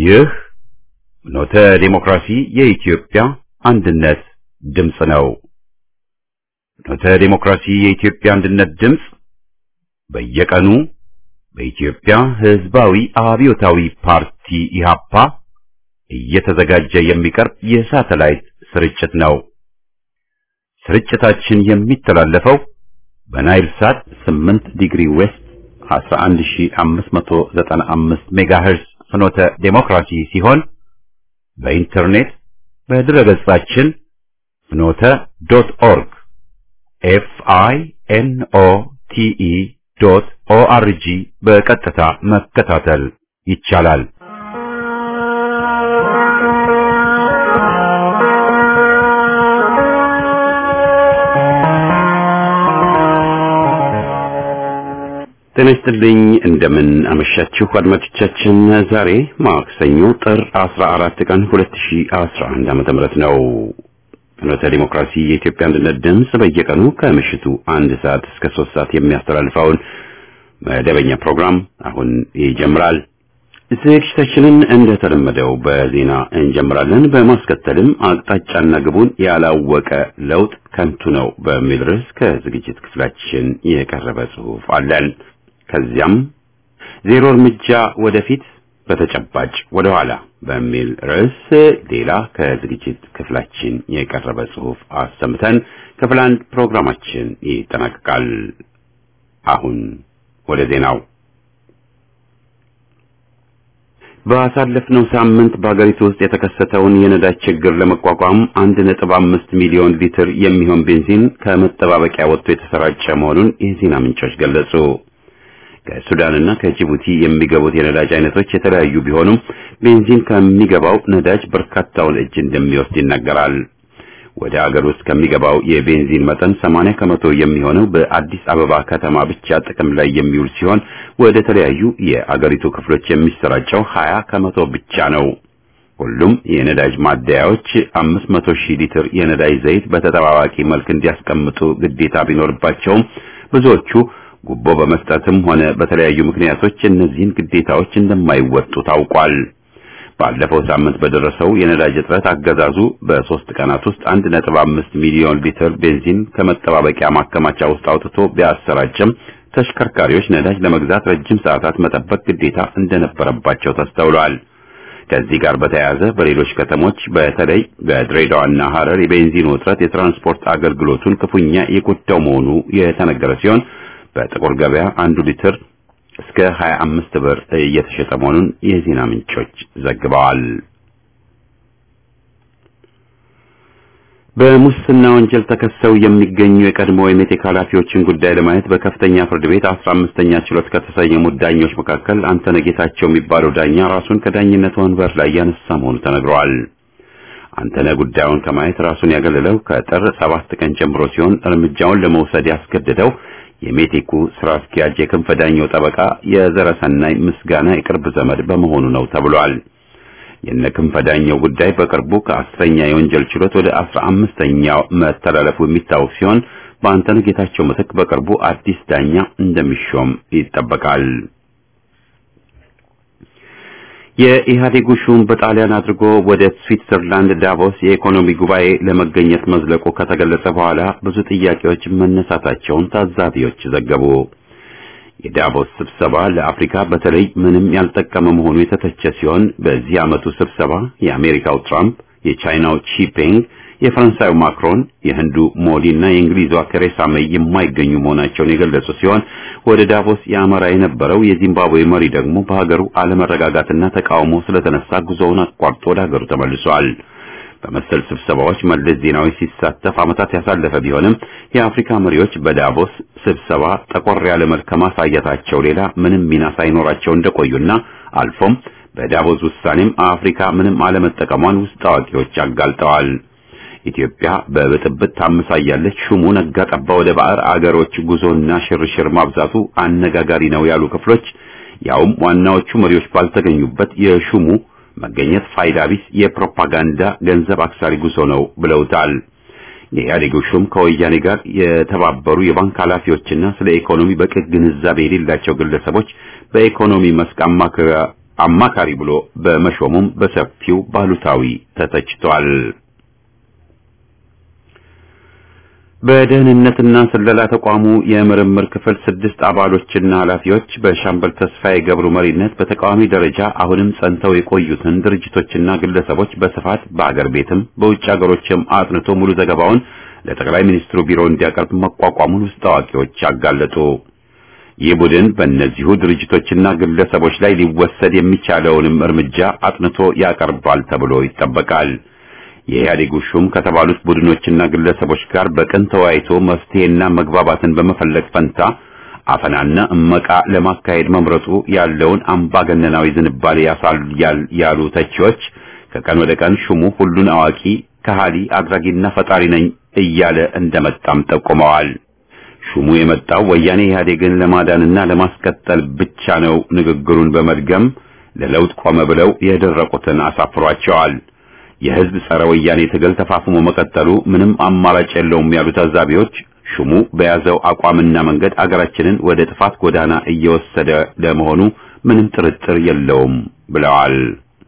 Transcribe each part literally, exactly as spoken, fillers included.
ይህ ኖተ ዲሞክራሲ የኢትዮጵያ አንድነት ድምጽ ነው። ኖተ ዲሞክራሲ የኢትዮጵያ አንድነት ድምጽ በየቀኑ በኢትዮጵያ ሕዝባዊ አብዮታዊ ፓርቲ ኢህአፓ እየተዘጋጀ የሚቀርብ የሳተላይት ስርጭት ነው። ስርጭታችን የሚተላለፈው በናይል ሳት ስምንት ዲግሪ ዌስት አስራ አንድ ሺህ አምስት መቶ ዘጠና አምስት ሜጋሄርዝ ፍኖተ ዲሞክራሲ ሲሆን በኢንተርኔት በድረገጻችን ፍኖተ ዶት ኦርግ ኤፍ አይ ኤን ኦ ቲ ኢ ዶት ኦ አር ጂ በቀጥታ መከታተል ይቻላል። ጤና ይስጥልኝ። እንደምን አመሻችሁ አድማጮቻችን። ዛሬ ማክሰኞ ጥር አስራ አራት ቀን ሁለት ሺህ አስራ አንድ ዓመተ ምህረት ነው። ፍኖተ ዲሞክራሲ የኢትዮጵያ አንድነት ድምጽ በየቀኑ ከምሽቱ አንድ ሰዓት እስከ ሶስት ሰዓት የሚያስተላልፈውን መደበኛ ፕሮግራም አሁን ይጀምራል። ዝግጅታችንን እንደተለመደው በዜና እንጀምራለን። በማስከተልም አቅጣጫና ግቡን ያላወቀ ለውጥ ከንቱ ነው በሚል ርዕስ ከዝግጅት ክፍላችን የቀረበ ጽሑፍ አለን። ከዚያም ዜሮ እርምጃ ወደፊት በተጨባጭ ወደ ኋላ በሚል ርዕስ ሌላ ከዝግጅት ክፍላችን የቀረበ ጽሑፍ አሰምተን ክፍል አንድ ፕሮግራማችን ይጠናቀቃል። አሁን ወደ ዜናው። በአሳለፍነው ሳምንት በአገሪቱ ውስጥ የተከሰተውን የነዳጅ ችግር ለመቋቋም አንድ ነጥብ አምስት ሚሊዮን ሊትር የሚሆን ቤንዚን ከመጠባበቂያ ወጥቶ የተሰራጨ መሆኑን የዜና ምንጮች ገለጹ። ከሱዳንና ከጅቡቲ የሚገቡት የነዳጅ አይነቶች የተለያዩ ቢሆኑም ቤንዚን ከሚገባው ነዳጅ በርካታውን እጅ እንደሚወስድ ይነገራል። ወደ አገር ውስጥ ከሚገባው የቤንዚን መጠን ሰማንያ ከመቶ የሚሆነው በአዲስ አበባ ከተማ ብቻ ጥቅም ላይ የሚውል ሲሆን ወደ ተለያዩ የአገሪቱ ክፍሎች የሚሰራጨው ሀያ ከመቶ ብቻ ነው። ሁሉም የነዳጅ ማደያዎች አምስት መቶ ሺህ ሊትር የነዳጅ ዘይት በተጠባባቂ መልክ እንዲያስቀምጡ ግዴታ ቢኖርባቸውም ብዙዎቹ ጉቦ በመስጠትም ሆነ በተለያዩ ምክንያቶች እነዚህን ግዴታዎች እንደማይወጡ ታውቋል። ባለፈው ሳምንት በደረሰው የነዳጅ እጥረት አገዛዙ በሶስት ቀናት ውስጥ አንድ ነጥብ አምስት ሚሊዮን ሊትር ቤንዚን ከመጠባበቂያ ማከማቻ ውስጥ አውጥቶ ቢያሰራጭም ተሽከርካሪዎች ነዳጅ ለመግዛት ረጅም ሰዓታት መጠበቅ ግዴታ እንደነበረባቸው ተስተውሏል። ከዚህ ጋር በተያያዘ በሌሎች ከተሞች በተለይ በድሬዳዋና ሐረር የቤንዚን እጥረት የትራንስፖርት አገልግሎቱን ክፉኛ የጎዳው መሆኑ የተነገረ ሲሆን በጥቁር ገበያ አንዱ ሊትር እስከ ሀያ አምስት ብር እየተሸጠ መሆኑን የዜና ምንጮች ዘግበዋል። በሙስና ወንጀል ተከሰው የሚገኙ የቀድሞ የሜቴክ ኃላፊዎችን ጉዳይ ለማየት በከፍተኛ ፍርድ ቤት አስራ አምስተኛ ችሎት ከተሰየሙት ዳኞች መካከል አንተነህ ጌታቸው የሚባለው ዳኛ ራሱን ከዳኝነት ወንበር ላይ ያነሳ መሆኑ ተነግሯል። አንተነህ ጉዳዩን ከማየት ራሱን ያገለለው ከጥር ሰባት ቀን ጀምሮ ሲሆን እርምጃውን ለመውሰድ ያስገደደው የሜቴኩ ስራ አስኪያጅ የክንፈ ዳኘው ጠበቃ የዘረሰናይ ምስጋና የቅርብ ዘመድ በመሆኑ ነው ተብሏል። የነ ክንፈ ዳኘው ጉዳይ በቅርቡ ከአስረኛ የወንጀል ችሎት ወደ አስራ አምስተኛው መተላለፉ የሚታወቅ ሲሆን በአንተነህ ጌታቸው ምትክ በቅርቡ አዲስ ዳኛ እንደሚሾም ይጠበቃል። የኢህአዴግ ሹም በጣሊያን አድርጎ ወደ ስዊትዘርላንድ ዳቮስ የኢኮኖሚ ጉባኤ ለመገኘት መዝለቁ ከተገለጸ በኋላ ብዙ ጥያቄዎች መነሳታቸውን ታዛቢዎች ዘገቡ። የዳቮስ ስብሰባ ለአፍሪካ በተለይ ምንም ያልጠቀመ መሆኑ የተተቸ ሲሆን በዚህ ዓመቱ ስብሰባ የአሜሪካው ትራምፕ፣ የቻይናው ቺፒንግ፣ የፈረንሳዩ ማክሮን፣ የህንዱ ሞዲ እና የእንግሊዟ ቴሬሳ ሜይ የማይገኙ መሆናቸውን የገለጹ ሲሆን ወደ ዳቮስ ያመራ የነበረው የዚምባብዌ መሪ ደግሞ በሀገሩ አለመረጋጋትና ተቃውሞ ስለተነሳ ጉዞውን አቋርጦ ወደ ሀገሩ ተመልሷል። በመሰል ስብሰባዎች መለስ ዜናዊ ሲሳተፍ ዓመታት ያሳለፈ ቢሆንም የአፍሪካ መሪዎች በዳቮስ ስብሰባ ጠቆር ያለ መልክ ከማሳየታቸው ሌላ ምንም ሚና ሳይኖራቸው እንደቆዩና አልፎም በዳቮስ ውሳኔም አፍሪካ ምንም አለመጠቀሟን ውስጥ አዋቂዎች አጋልጠዋል። ኢትዮጵያ በብጥብጥ ታመሳያለች፣ ሹሙ ነጋ ጠባ ወደ ባዕር አገሮች ጉዞና ሽርሽር ማብዛቱ አነጋጋሪ ነው ያሉ ክፍሎች ያውም ዋናዎቹ መሪዎች ባልተገኙበት የሹሙ መገኘት ፋይዳ ቢስ የፕሮፓጋንዳ ገንዘብ አክሳሪ ጉዞ ነው ብለውታል። የኢህአዴግ ሹም ከወያኔ ጋር የተባበሩ የባንክ ኃላፊዎችና ስለ ኢኮኖሚ በቂ ግንዛቤ የሌላቸው ግለሰቦች በኢኮኖሚ መስክ አማካሪያ አማካሪ ብሎ በመሾሙም በሰፊው ባሉታዊ ተተችቷል። በደህንነትና ስለላ ተቋሙ የምርምር ክፍል ስድስት አባሎችና ኃላፊዎች በሻምበል ተስፋዬ ገብሩ መሪነት በተቃዋሚ ደረጃ አሁንም ጸንተው የቆዩትን ድርጅቶችና ግለሰቦች በስፋት በአገር ቤትም በውጭ ሀገሮችም አጥንቶ ሙሉ ዘገባውን ለጠቅላይ ሚኒስትሩ ቢሮ እንዲያቀርብ መቋቋሙን ውስጥ አዋቂዎች አጋለጡ። ይህ ቡድን በእነዚሁ ድርጅቶችና ግለሰቦች ላይ ሊወሰድ የሚቻለውንም እርምጃ አጥንቶ ያቀርባል ተብሎ ይጠበቃል። የኢህአዴግ ሹም ከተባሉት ቡድኖችና ግለሰቦች ጋር በቅን ተወያይቶ መፍትሄና መግባባትን በመፈለግ ፈንታ አፈናና እመቃ ለማካሄድ መምረጡ ያለውን አምባገነናዊ ዝንባሌ ያሳያል ያሉ ተቺዎች ከቀን ወደ ቀን ሹሙ ሁሉን አዋቂ ከሃሊ አድራጊና ፈጣሪ ነኝ እያለ እንደመጣም ጠቁመዋል። ሹሙ የመጣው ወያኔ ኢህአዴግን ለማዳንና ለማስቀጠል ብቻ ነው ንግግሩን በመድገም ለለውጥ ቆመ ብለው የደረቁትን አሳፍሯቸዋል። የህዝብ ጸረ ወያኔ ትግል ተፋፍሞ መቀጠሉ ምንም አማራጭ የለውም ያሉ ታዛቢዎች ሹሙ በያዘው አቋምና መንገድ አገራችንን ወደ ጥፋት ጎዳና እየወሰደ ለመሆኑ ምንም ጥርጥር የለውም ብለዋል።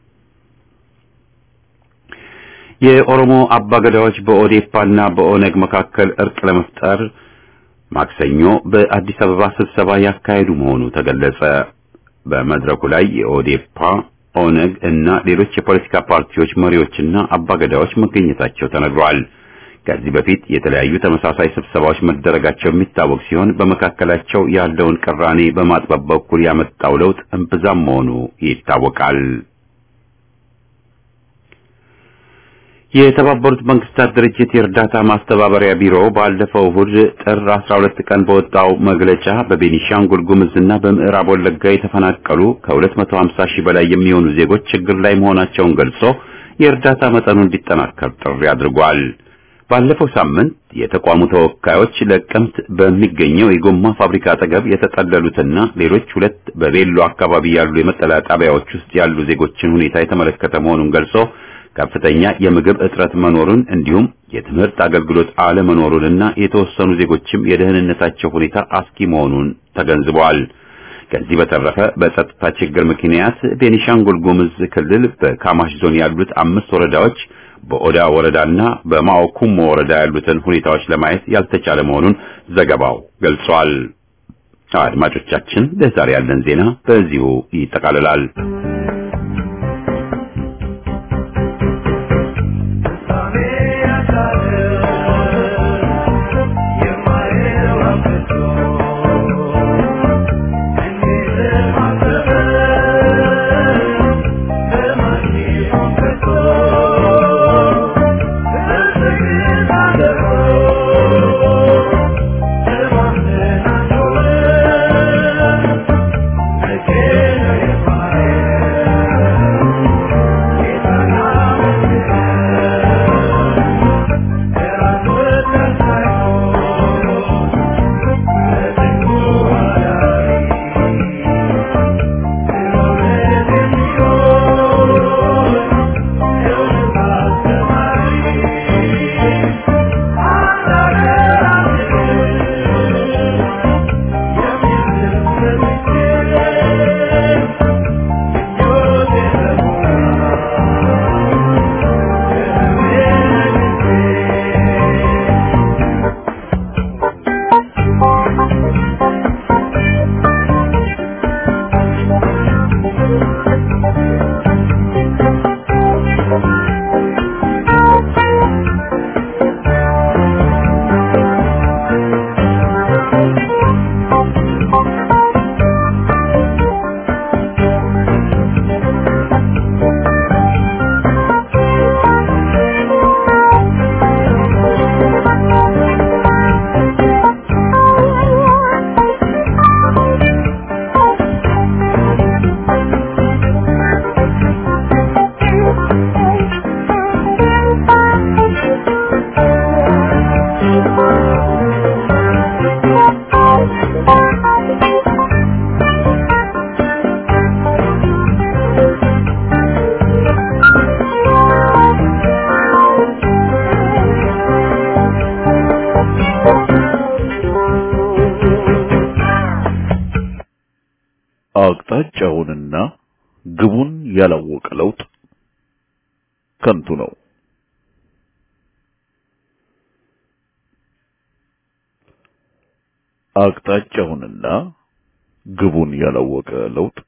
የኦሮሞ አባገዳዎች በኦዴፓና በኦነግ መካከል እርቅ ለመፍጠር ማክሰኞ በአዲስ አበባ ስብሰባ ያካሄዱ መሆኑ ተገለጸ። በመድረኩ ላይ የኦዴፓ ኦነግ እና ሌሎች የፖለቲካ ፓርቲዎች መሪዎችና አባገዳዎች መገኘታቸው ተነግሯል። ከዚህ በፊት የተለያዩ ተመሳሳይ ስብሰባዎች መደረጋቸው የሚታወቅ ሲሆን በመካከላቸው ያለውን ቅራኔ በማጥበብ በኩል ያመጣው ለውጥ እምብዛም መሆኑ ይታወቃል። የተባበሩት መንግስታት ድርጅት የእርዳታ ማስተባበሪያ ቢሮ ባለፈው እሁድ ጥር አስራ ሁለት ቀን በወጣው መግለጫ በቤኒሻንጉል ጉሙዝና በምዕራብ ወለጋ የተፈናቀሉ ከሁለት መቶ ሃምሳ ሺህ በላይ የሚሆኑ ዜጎች ችግር ላይ መሆናቸውን ገልጾ የእርዳታ መጠኑ እንዲጠናከር ጥሪ አድርጓል። ባለፈው ሳምንት የተቋሙ ተወካዮች ለቀምት በሚገኘው የጎማ ፋብሪካ አጠገብ የተጠለሉትና ሌሎች ሁለት በቤሎ አካባቢ ያሉ የመጠለያ ጣቢያዎች ውስጥ ያሉ ዜጎችን ሁኔታ የተመለከተ መሆኑን ገልጾ ከፍተኛ የምግብ እጥረት መኖሩን እንዲሁም የትምህርት አገልግሎት አለመኖሩንና የተወሰኑ ዜጎችም የደህንነታቸው ሁኔታ አስኪ መሆኑን ተገንዝበዋል። ከዚህ በተረፈ በጸጥታ ችግር ምክንያት ቤኒሻንጉል ጉሙዝ ክልል በካማሽ ዞን ያሉት አምስት ወረዳዎች በኦዳ ወረዳና በማኦኩሞ ወረዳ ያሉትን ሁኔታዎች ለማየት ያልተቻለ መሆኑን ዘገባው ገልጿል። አድማጮቻችን ለዛሬ ያለን ዜና በዚሁ ይጠቃልላል። አቅጣጫውንና ግቡን ያላወቀ ለውጥ ከንቱ ነው። አቅጣጫውንና ግቡን ያላወቀ ለውጥ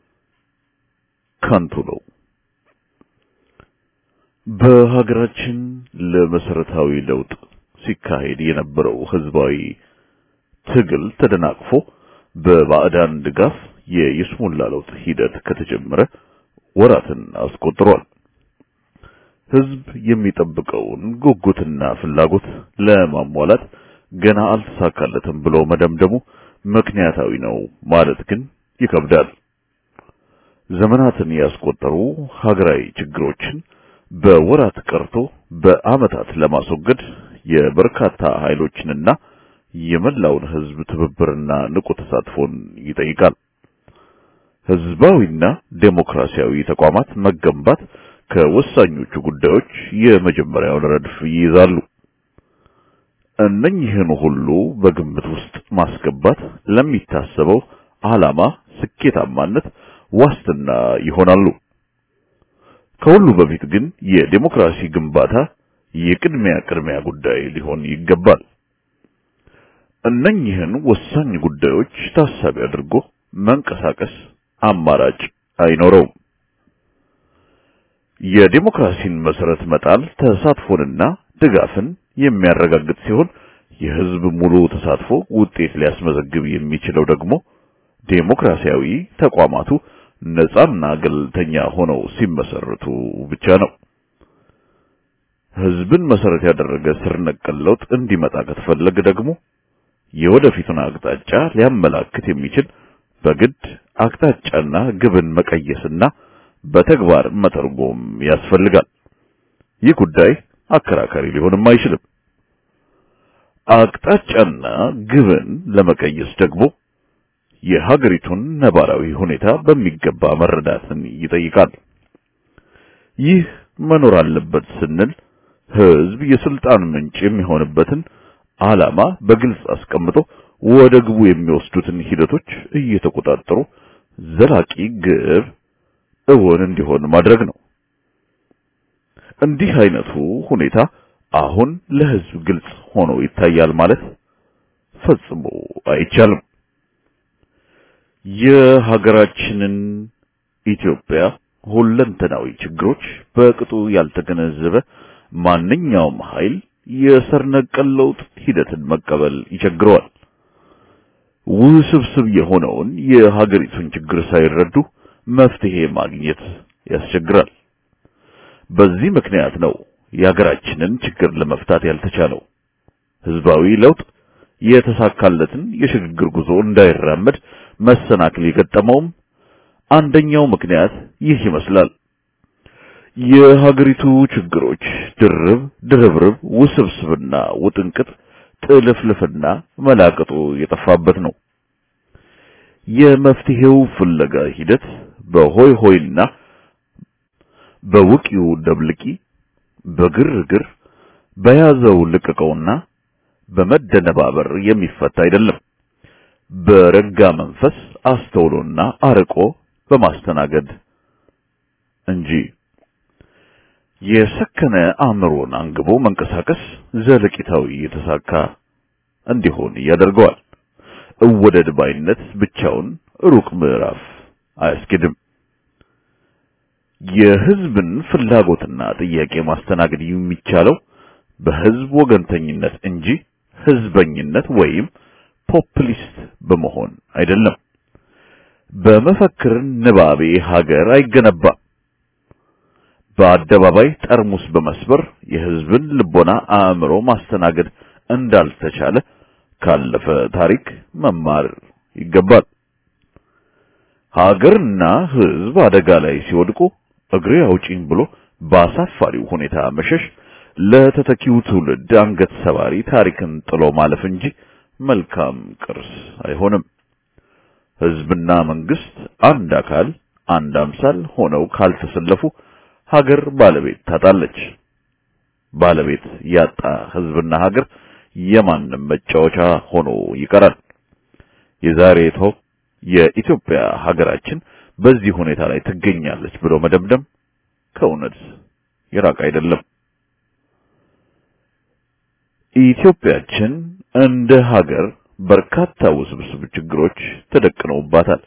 ከንቱ ነው። በሀገራችን ለመሰረታዊ ለውጥ ሲካሄድ የነበረው ህዝባዊ ትግል ተደናቅፎ በባዕዳን ድጋፍ የይስሙላ ለውጥ ሂደት ከተጀመረ ወራትን አስቆጥሯል። ህዝብ የሚጠብቀውን ጉጉትና ፍላጎት ለማሟላት ገና አልተሳካለትም ብሎ መደምደሙ ምክንያታዊ ነው ማለት ግን ይከብዳል። ዘመናትን ያስቆጠሩ ሀገራዊ ችግሮችን በወራት ቀርቶ በአመታት ለማስወገድ የበርካታ ኃይሎችንና የመላውን ህዝብ ትብብርና ንቁ ተሳትፎን ይጠይቃል። ህዝባዊና ዴሞክራሲያዊ ተቋማት መገንባት ከወሳኞቹ ጉዳዮች የመጀመሪያውን ረድፍ ይይዛሉ። እነኚህን ሁሉ በግምት ውስጥ ማስገባት ለሚታሰበው ዓላማ ስኬታማነት ዋስትና ይሆናሉ። ከሁሉ በፊት ግን የዴሞክራሲ ግንባታ የቅድሚያ ቅድሚያ ጉዳይ ሊሆን ይገባል። እነኚህን ወሳኝ ጉዳዮች ታሳቢ አድርጎ መንቀሳቀስ አማራጭ አይኖረውም። የዴሞክራሲን መሰረት መጣል ተሳትፎንና ድጋፍን የሚያረጋግጥ ሲሆን የህዝብ ሙሉ ተሳትፎ ውጤት ሊያስመዘግብ የሚችለው ደግሞ ዴሞክራሲያዊ ተቋማቱ ነፃና ገለልተኛ ሆነው ሲመሰረቱ ብቻ ነው። ህዝብን መሰረት ያደረገ ስር ነቀል ለውጥ እንዲመጣ ከተፈለገ ደግሞ የወደፊቱን አቅጣጫ ሊያመላክት የሚችል በግድ አቅጣጫና ግብን መቀየስና በተግባር መተርጎም ያስፈልጋል። ይህ ጉዳይ አከራካሪ ሊሆንም አይችልም። አቅጣጫና ግብን ለመቀየስ ደግሞ የሀገሪቱን ነባራዊ ሁኔታ በሚገባ መረዳትን ይጠይቃል። ይህ መኖር አለበት ስንል ህዝብ የስልጣን ምንጭ የሚሆንበትን ዓላማ በግልጽ አስቀምጦ ወደ ግቡ የሚወስዱትን ሂደቶች እየተቆጣጠሩ ዘላቂ ግብ እውን እንዲሆን ማድረግ ነው። እንዲህ አይነቱ ሁኔታ አሁን ለህዝብ ግልጽ ሆኖ ይታያል ማለት ፈጽሞ አይቻልም። የሀገራችንን ኢትዮጵያ ሁለንተናዊ ችግሮች በቅጡ ያልተገነዘበ ማንኛውም ኃይል የስር ነቀል ለውጥ ሂደትን መቀበል ይቸግረዋል። ውስብስብ የሆነውን የሀገሪቱን ችግር ሳይረዱ መፍትሄ ማግኘት ያስቸግራል። በዚህ ምክንያት ነው የሀገራችንን ችግር ለመፍታት ያልተቻለው። ህዝባዊ ለውጥ የተሳካለትን የሽግግር ጉዞ እንዳይራመድ መሰናክል የገጠመውም አንደኛው ምክንያት ይህ ይመስላል። የሀገሪቱ ችግሮች ድርብ ድርብርብ ውስብስብና ውጥንቅጥ ጥልፍልፍና መላቅጡ የጠፋበት ነው። የመፍትሄው ፍለጋ ሂደት በሆይ ሆይና በውቂው ደብልቂ በግርግር በያዘው ልቅቀውና በመደነባበር የሚፈታ አይደለም። በረጋ መንፈስ አስተውሎና አርቆ በማስተናገድ እንጂ የሰከነ አእምሮን አንግቦ መንቀሳቀስ ዘለቂታዊ የተሳካ እንዲሆን ያደርገዋል። እወደድ ባይነት ብቻውን ሩቅ ምዕራፍ አያስኬድም። የህዝብን ፍላጎትና ጥያቄ ማስተናገድ የሚቻለው በህዝብ ወገንተኝነት እንጂ ህዝበኝነት ወይም ፖፑሊስት በመሆን አይደለም። በመፈክር ንባቤ ሀገር አይገነባም። በአደባባይ ጠርሙስ በመስበር የህዝብን ልቦና አእምሮ ማስተናገድ እንዳልተቻለ ካለፈ ታሪክ መማር ይገባል። ሀገርና ህዝብ አደጋ ላይ ሲወድቁ እግሬ አውጪኝ ብሎ በአሳፋሪው ሁኔታ መሸሽ ለተተኪው ትውልድ አንገት ሰባሪ ታሪክን ጥሎ ማለፍ እንጂ መልካም ቅርስ አይሆንም። ህዝብና መንግስት አንድ አካል አንድ አምሳል ሆነው ካልተሰለፉ ሀገር ባለቤት ታጣለች። ባለቤት ያጣ ህዝብና ሀገር የማንም መጫወቻ ሆኖ ይቀራል። የዛሬቱ የኢትዮጵያ ሀገራችን በዚህ ሁኔታ ላይ ትገኛለች ብሎ መደምደም ከእውነት የራቀ አይደለም። ኢትዮጵያችን እንደ ሀገር በርካታ ውስብስብ ችግሮች ተደቅነውባታል።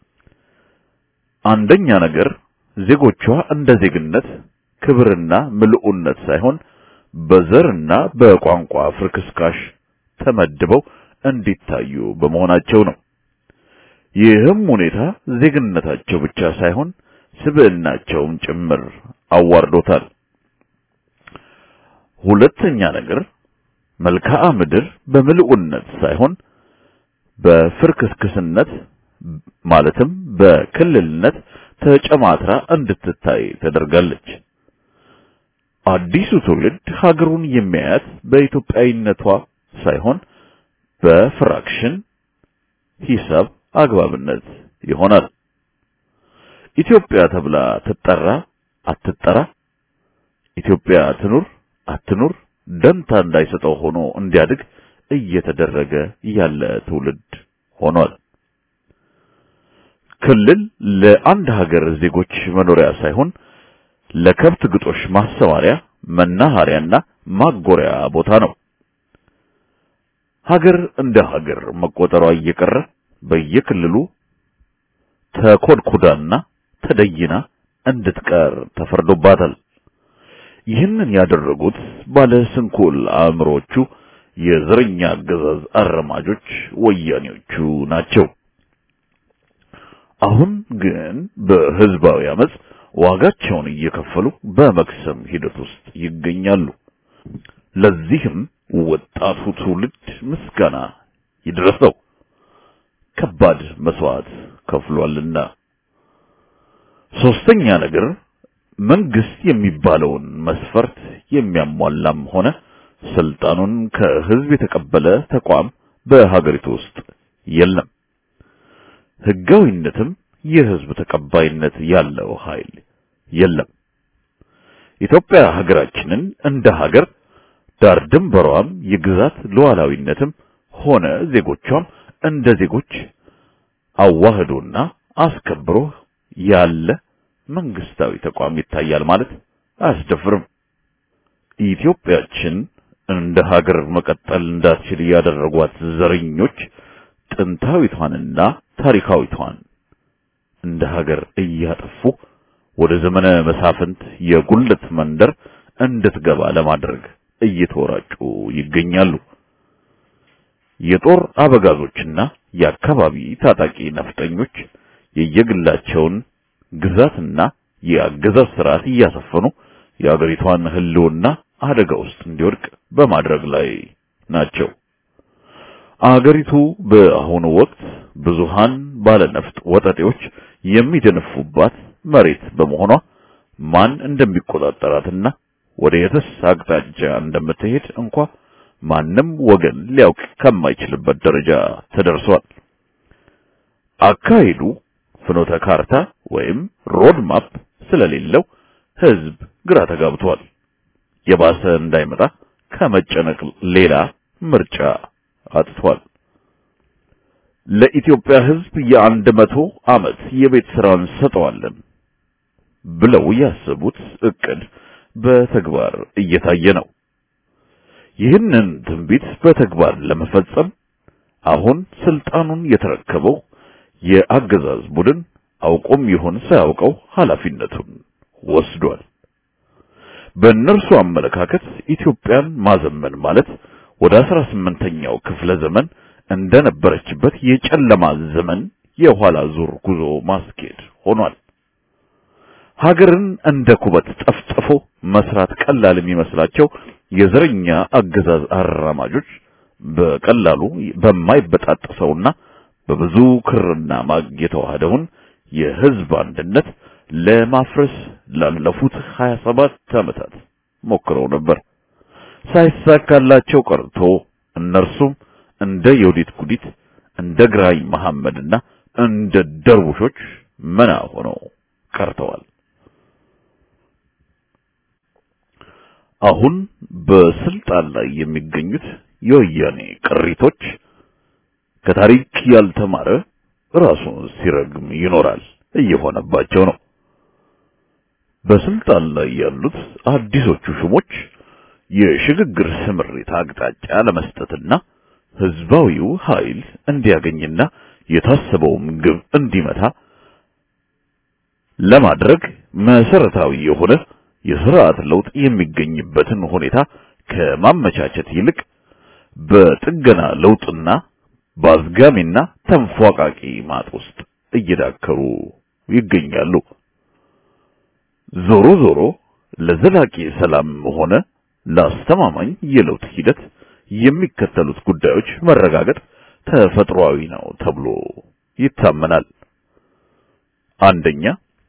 አንደኛ ነገር ዜጎቿ እንደ ዜግነት ክብርና ምልኡነት ሳይሆን በዘርና በቋንቋ ፍርክስካሽ ተመድበው እንዲታዩ በመሆናቸው ነው። ይህም ሁኔታ ዜግነታቸው ብቻ ሳይሆን ስብዕናቸውም ጭምር አዋርዶታል። ሁለተኛ ነገር መልክዓ ምድር በምልኡነት ሳይሆን በፍርክስክስነት ማለትም በክልልነት ተጨማትራ እንድትታይ ተደርጋለች። አዲሱ ትውልድ ሀገሩን የሚያያት በኢትዮጵያዊነቷ ሳይሆን በፍራክሽን ሂሳብ አግባብነት ይሆናል። ኢትዮጵያ ተብላ ትጠራ አትጠራ፣ ኢትዮጵያ ትኑር አትኑር ደንታ እንዳይሰጠው ሆኖ እንዲያድግ እየተደረገ ያለ ትውልድ ሆኗል። ክልል ለአንድ ሀገር ዜጎች መኖሪያ ሳይሆን ለከብት ግጦሽ ማሰማሪያ፣ መናኸሪያና ማጎሪያ ቦታ ነው። ሀገር እንደ ሀገር መቆጠሯ እየቀረ በየክልሉ ተኮድኩዳና ተደይና እንድትቀር ተፈርዶባታል። ይህንን ያደረጉት ባለ ስንኩል አእምሮቹ የዘረኛ አገዛዝ አረማጆች ወያኔዎቹ ናቸው። አሁን ግን በህዝባዊ አመጽ ዋጋቸውን እየከፈሉ በመክሰም ሂደት ውስጥ ይገኛሉ። ለዚህም ወጣቱ ትውልድ ምስጋና ይድረሰው፣ ከባድ መስዋዕት ከፍሏልና። ሶስተኛ ነገር መንግስት የሚባለውን መስፈርት የሚያሟላም ሆነ ስልጣኑን ከህዝብ የተቀበለ ተቋም በሀገሪቱ ውስጥ የለም። ህጋዊነትም የህዝብ ተቀባይነት ያለው ኃይል የለም። ኢትዮጵያ ሀገራችንን እንደ ሀገር ዳር ድንበሯም የግዛት ሉዓላዊነትም ሆነ ዜጎቿም እንደ ዜጎች አዋህዶና አስከብሮ ያለ መንግስታዊ ተቋም ይታያል ማለት አያስደፍርም። ኢትዮጵያችን እንደ ሀገር መቀጠል እንዳትችል ያደረጓት ዘረኞች ጥንታዊቷንና ታሪካዊቷን እንደ ሀገር እያጠፉ ወደ ዘመነ መሳፍንት የጉልት መንደር እንድትገባ ለማድረግ እየተወራጩ ይገኛሉ። የጦር አበጋዞችና የአካባቢ ታጣቂ ነፍጠኞች የየግላቸውን ግዛትና የአገዛዝ ስርዓት እያሰፈኑ የአገሪቷን ህልውና አደጋ ውስጥ እንዲወድቅ በማድረግ ላይ ናቸው። አገሪቱ በአሁኑ ወቅት ብዙሃን ባለነፍጥ ወጠጤዎች የሚደነፉባት መሬት በመሆኗ ማን እንደሚቆጣጠራትና ወደ የትስ አቅጣጫ እንደምትሄድ እንኳ ማንም ወገን ሊያውቅ ከማይችልበት ደረጃ ተደርሷል። አካሄዱ ፍኖተ ካርታ ወይም ሮድ ማፕ ስለሌለው ህዝብ ግራ ተጋብቷል። የባሰ እንዳይመጣ ከመጨነቅ ሌላ ምርጫ አጥቷል። ለኢትዮጵያ ህዝብ የአንድ መቶ ዓመት የቤት ስራን ሰጠዋለን ብለው ያሰቡት እቅድ በተግባር እየታየ ነው። ይህንን ትንቢት በተግባር ለመፈጸም አሁን ስልጣኑን የተረከበው የአገዛዝ ቡድን አውቆም ይሁን ሳያውቀው ኃላፊነቱን ወስዷል። በእነርሱ አመለካከት ኢትዮጵያን ማዘመን ማለት ወደ አስራ ስምንተኛው ክፍለ ዘመን እንደነበረችበት የጨለማ ዘመን የኋላ ዙር ጉዞ ማስኬድ ሆኗል። ሀገርን እንደ ኩበት ጠፍጥፎ መስራት ቀላል የሚመስላቸው የዘረኛ አገዛዝ አራማጆች በቀላሉ በማይበጣጠሰውና በብዙ ክርና ማግ የተዋሃደውን የህዝብ አንድነት ለማፍረስ ላለፉት ሀያ ሰባት ዓመታት ሞክረው ነበር። ሳይሳካላቸው ቀርቶ እነርሱም እንደ የውዲት ጉዲት እንደ ግራኝ መሐመድና እንደ ደርቡሾች መና ሆነው ቀርተዋል። አሁን በስልጣን ላይ የሚገኙት የወያኔ ቅሪቶች ከታሪክ ያልተማረ ራሱን ሲረግም ይኖራል እየሆነባቸው ነው። በስልጣን ላይ ያሉት አዲሶቹ ሹሞች የሽግግር ስምሪት አቅጣጫ ለመስጠትና ህዝባዊው ኃይል እንዲያገኝና የታሰበውም ግብ እንዲመታ ለማድረግ መሰረታዊ የሆነ የሥርዓት ለውጥ የሚገኝበትን ሁኔታ ከማመቻቸት ይልቅ በጥገና ለውጥና ባዝጋሚና ተንፏቃቂ ማጥ ውስጥ እየዳከሩ ይገኛሉ። ዞሮ ዞሮ ለዘላቂ ሰላም ሆነ ለአስተማማኝ የለውጥ ሂደት የሚከተሉት ጉዳዮች መረጋገጥ ተፈጥሯዊ ነው ተብሎ ይታመናል። አንደኛ፣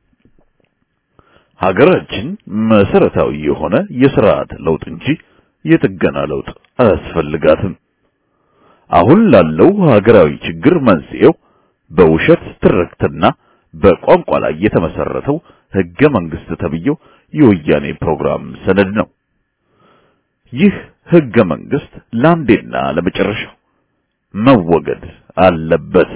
ሀገራችን መሰረታዊ የሆነ የሥርዓት ለውጥ እንጂ የጥገና ለውጥ አያስፈልጋትም። አሁን ላለው ሀገራዊ ችግር መንስኤው በውሸት ትርክትና በቋንቋ ላይ የተመሰረተው ሕገ መንግሥት ተብዬው የወያኔ ፕሮግራም ሰነድ ነው። ይህ ሕገ መንግሥት ለአንዴና ለመጨረሻው መወገድ አለበት።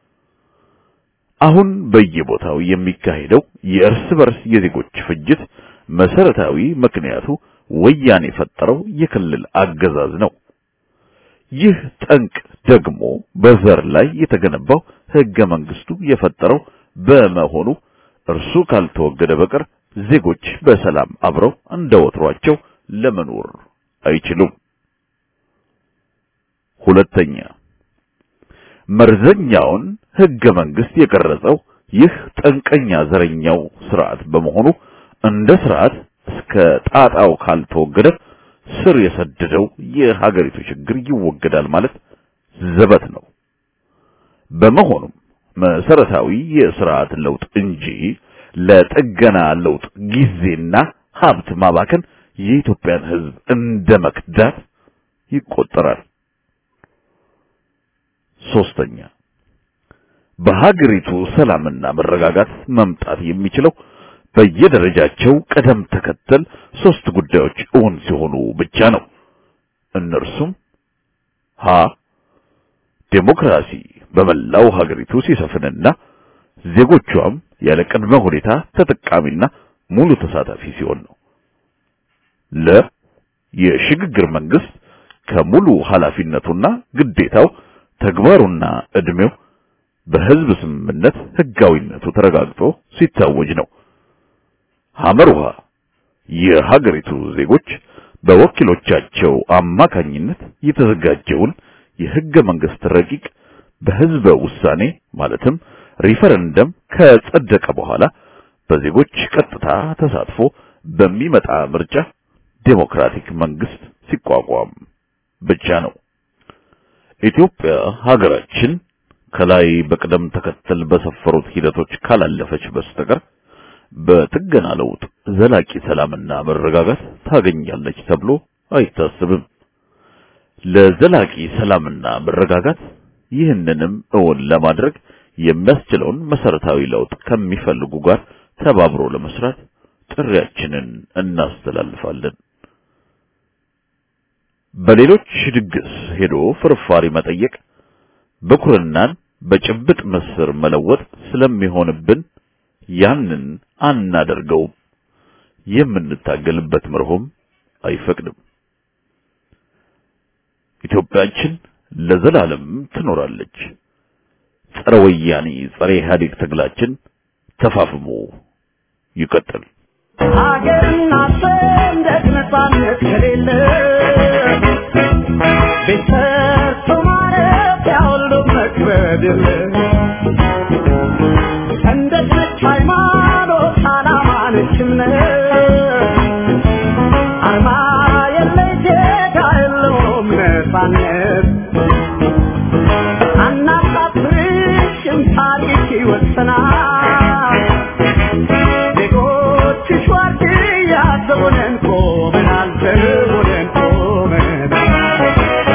አሁን በየቦታው የሚካሄደው የእርስ በርስ የዜጎች ፍጅት መሰረታዊ ምክንያቱ ወያኔ የፈጠረው የክልል አገዛዝ ነው። ይህ ጠንቅ ደግሞ በዘር ላይ የተገነባው ሕገ መንግሥቱ የፈጠረው በመሆኑ እርሱ ካልተወገደ በቀር ዜጎች በሰላም አብረው እንደወትሯቸው ለመኖር አይችሉም። ሁለተኛ፣ መርዘኛውን ሕገ መንግሥት የቀረጸው ይህ ጠንቀኛ ዘረኛው ስርዓት በመሆኑ እንደ ስርዓት እስከ ጣጣው ካልተወገደ ስር የሰደደው የሀገሪቱ ችግር ይወገዳል ማለት ዘበት ነው። በመሆኑም መሰረታዊ የስርዓት ለውጥ እንጂ ለጥገና ለውጥ ጊዜና ሀብት ማባከን የኢትዮጵያን ሕዝብ እንደ መክዳት ይቆጠራል። ሶስተኛ፣ በሀገሪቱ ሰላምና መረጋጋት መምጣት የሚችለው በየደረጃቸው ቀደም ተከተል ሶስት ጉዳዮች እውን ሲሆኑ ብቻ ነው። እነርሱም ሀ ዴሞክራሲ በመላው ሀገሪቱ ሲሰፍንና ዜጎቿም ያለ ቅድመ ሁኔታ ተጠቃሚና ሙሉ ተሳታፊ ሲሆን ነው። ለ የሽግግር መንግስት ከሙሉ ኃላፊነቱና ግዴታው ተግባሩና እድሜው በህዝብ ስምምነት ህጋዊነቱ ተረጋግጦ ሲታወጅ ነው። ሐመሩሃ የሀገሪቱ ዜጎች በወኪሎቻቸው አማካኝነት የተዘጋጀውን የህገ መንግስት ረቂቅ በህዝበ ውሳኔ ማለትም ሪፈረንደም ከጸደቀ በኋላ በዜጎች ቀጥታ ተሳትፎ በሚመጣ ምርጫ ዴሞክራቲክ መንግስት ሲቋቋም ብቻ ነው። ኢትዮጵያ ሀገራችን ከላይ በቅደም ተከተል በሰፈሩት ሂደቶች ካላለፈች በስተቀር በጥገና ለውጥ ዘላቂ ሰላምና መረጋጋት ታገኛለች ተብሎ አይታሰብም። ለዘላቂ ሰላምና መረጋጋት ይህንንም እውን ለማድረግ የሚያስችለውን መሰረታዊ ለውጥ ከሚፈልጉ ጋር ተባብሮ ለመስራት ጥሪያችንን እናስተላልፋለን። በሌሎች ድግስ ሄዶ ፍርፋሪ መጠየቅ በኩርናን በጭብጥ ምስር መለወጥ ስለሚሆንብን ያንን አናደርገውም። የምንታገልበት መርሆም አይፈቅድም። ኢትዮጵያችን ለዘላለም ትኖራለች። ጸረ ወያኔ ጸረ ኢህአዴግ ትግላችን ተፋፍሞ ይቀጥል። ሀገርና ሰንደቅ ነፃነት ከሌለ ቤተሰብ ማረፍ ያውሉ መክበድ የለ ሰንደቅ ነች ሃይማኖት ዓላማ ነች እምነት አርማ የለሽ ዜጋ የለውም ነፃነት አናሳፍርሽም ታሪክ ይወሰናል ዜጎችሽ ዋርድያ ዘቦነን ቆመናል ዘቦነን ቆመናል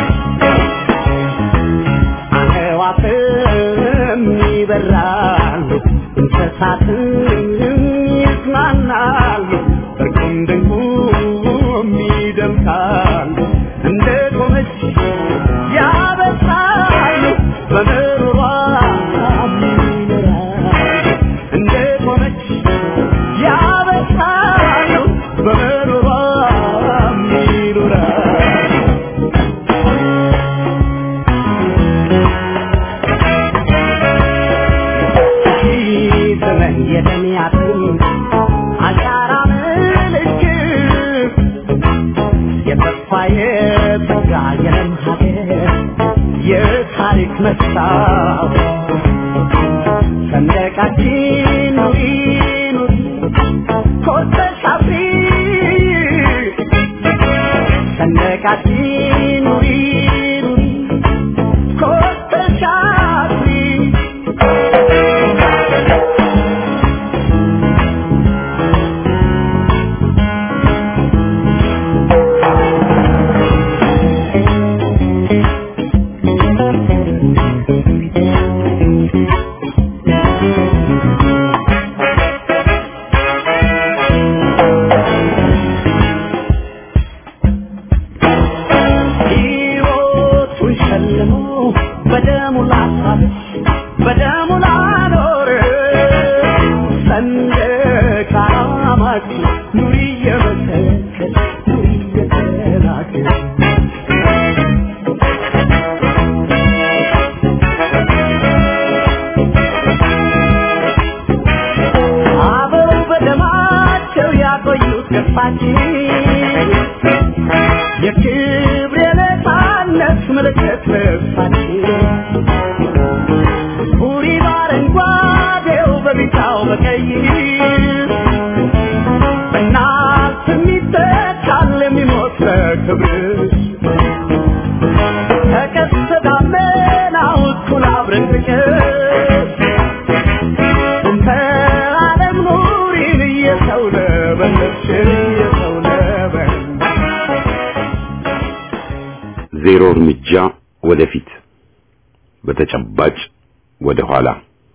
አዕዋፍም ይበራሉ እንስሳትም ይዝናናሉ እርቁም ድንቁም ይደምቃሉ እንደ ቆመች ያበስራሉ በምሮሯ ይኖራሉ እንደ ተፈጥሯትን አሻራ ምልክት የተስፋ የጸጋ የለም ሀገር የታሪክ መስታወት ሰንደቃችን ኑሪ ኑሪ ኮርተሽ አብሪ ሰንደቃችን ኑሪ ኑሪ ኮርተሽ አብሪ ዜሮ እርምጃ ወደፊት በተጨባጭ ወደ ኋላ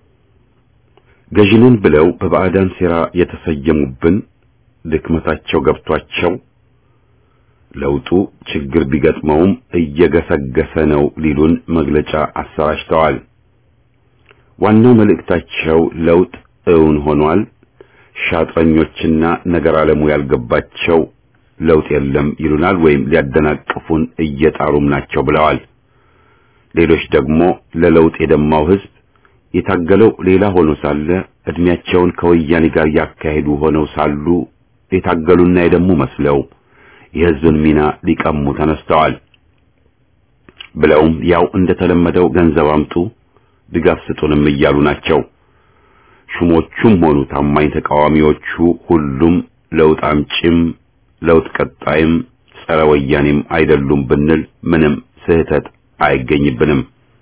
ገዥንን ብለው በባዕዳን ሴራ የተሰየሙብን ድክመታቸው ገብቷቸው ለውጡ ችግር ቢገጥመውም እየገሰገሰ ነው ሊሉን መግለጫ አሰራጭተዋል። ዋናው መልእክታቸው ለውጥ እውን ሆኗል፣ ሻጥረኞችና ነገር ዓለሙ ያልገባቸው ለውጥ የለም ይሉናል ወይም ሊያደናቅፉን እየጣሩም ናቸው ብለዋል። ሌሎች ደግሞ ለለውጥ የደማው ህዝብ የታገለው ሌላ ሆኖ ሳለ እድሜያቸውን ከወያኔ ጋር ያካሄዱ ሆነው ሳሉ የታገሉና የደሙ መስለው የህዝብን ሚና ሊቀሙ ተነስተዋል። ብለውም ያው እንደተለመደው ገንዘብ አምጡ ድጋፍ ስጡንም እያሉ ናቸው። ሹሞቹም ሆኑ ታማኝ ተቃዋሚዎቹ ሁሉም ለውጥ አምጪም ለውጥ ቀጣይም ጸረ ወያኔም አይደሉም ብንል ምንም ስህተት አይገኝብንም።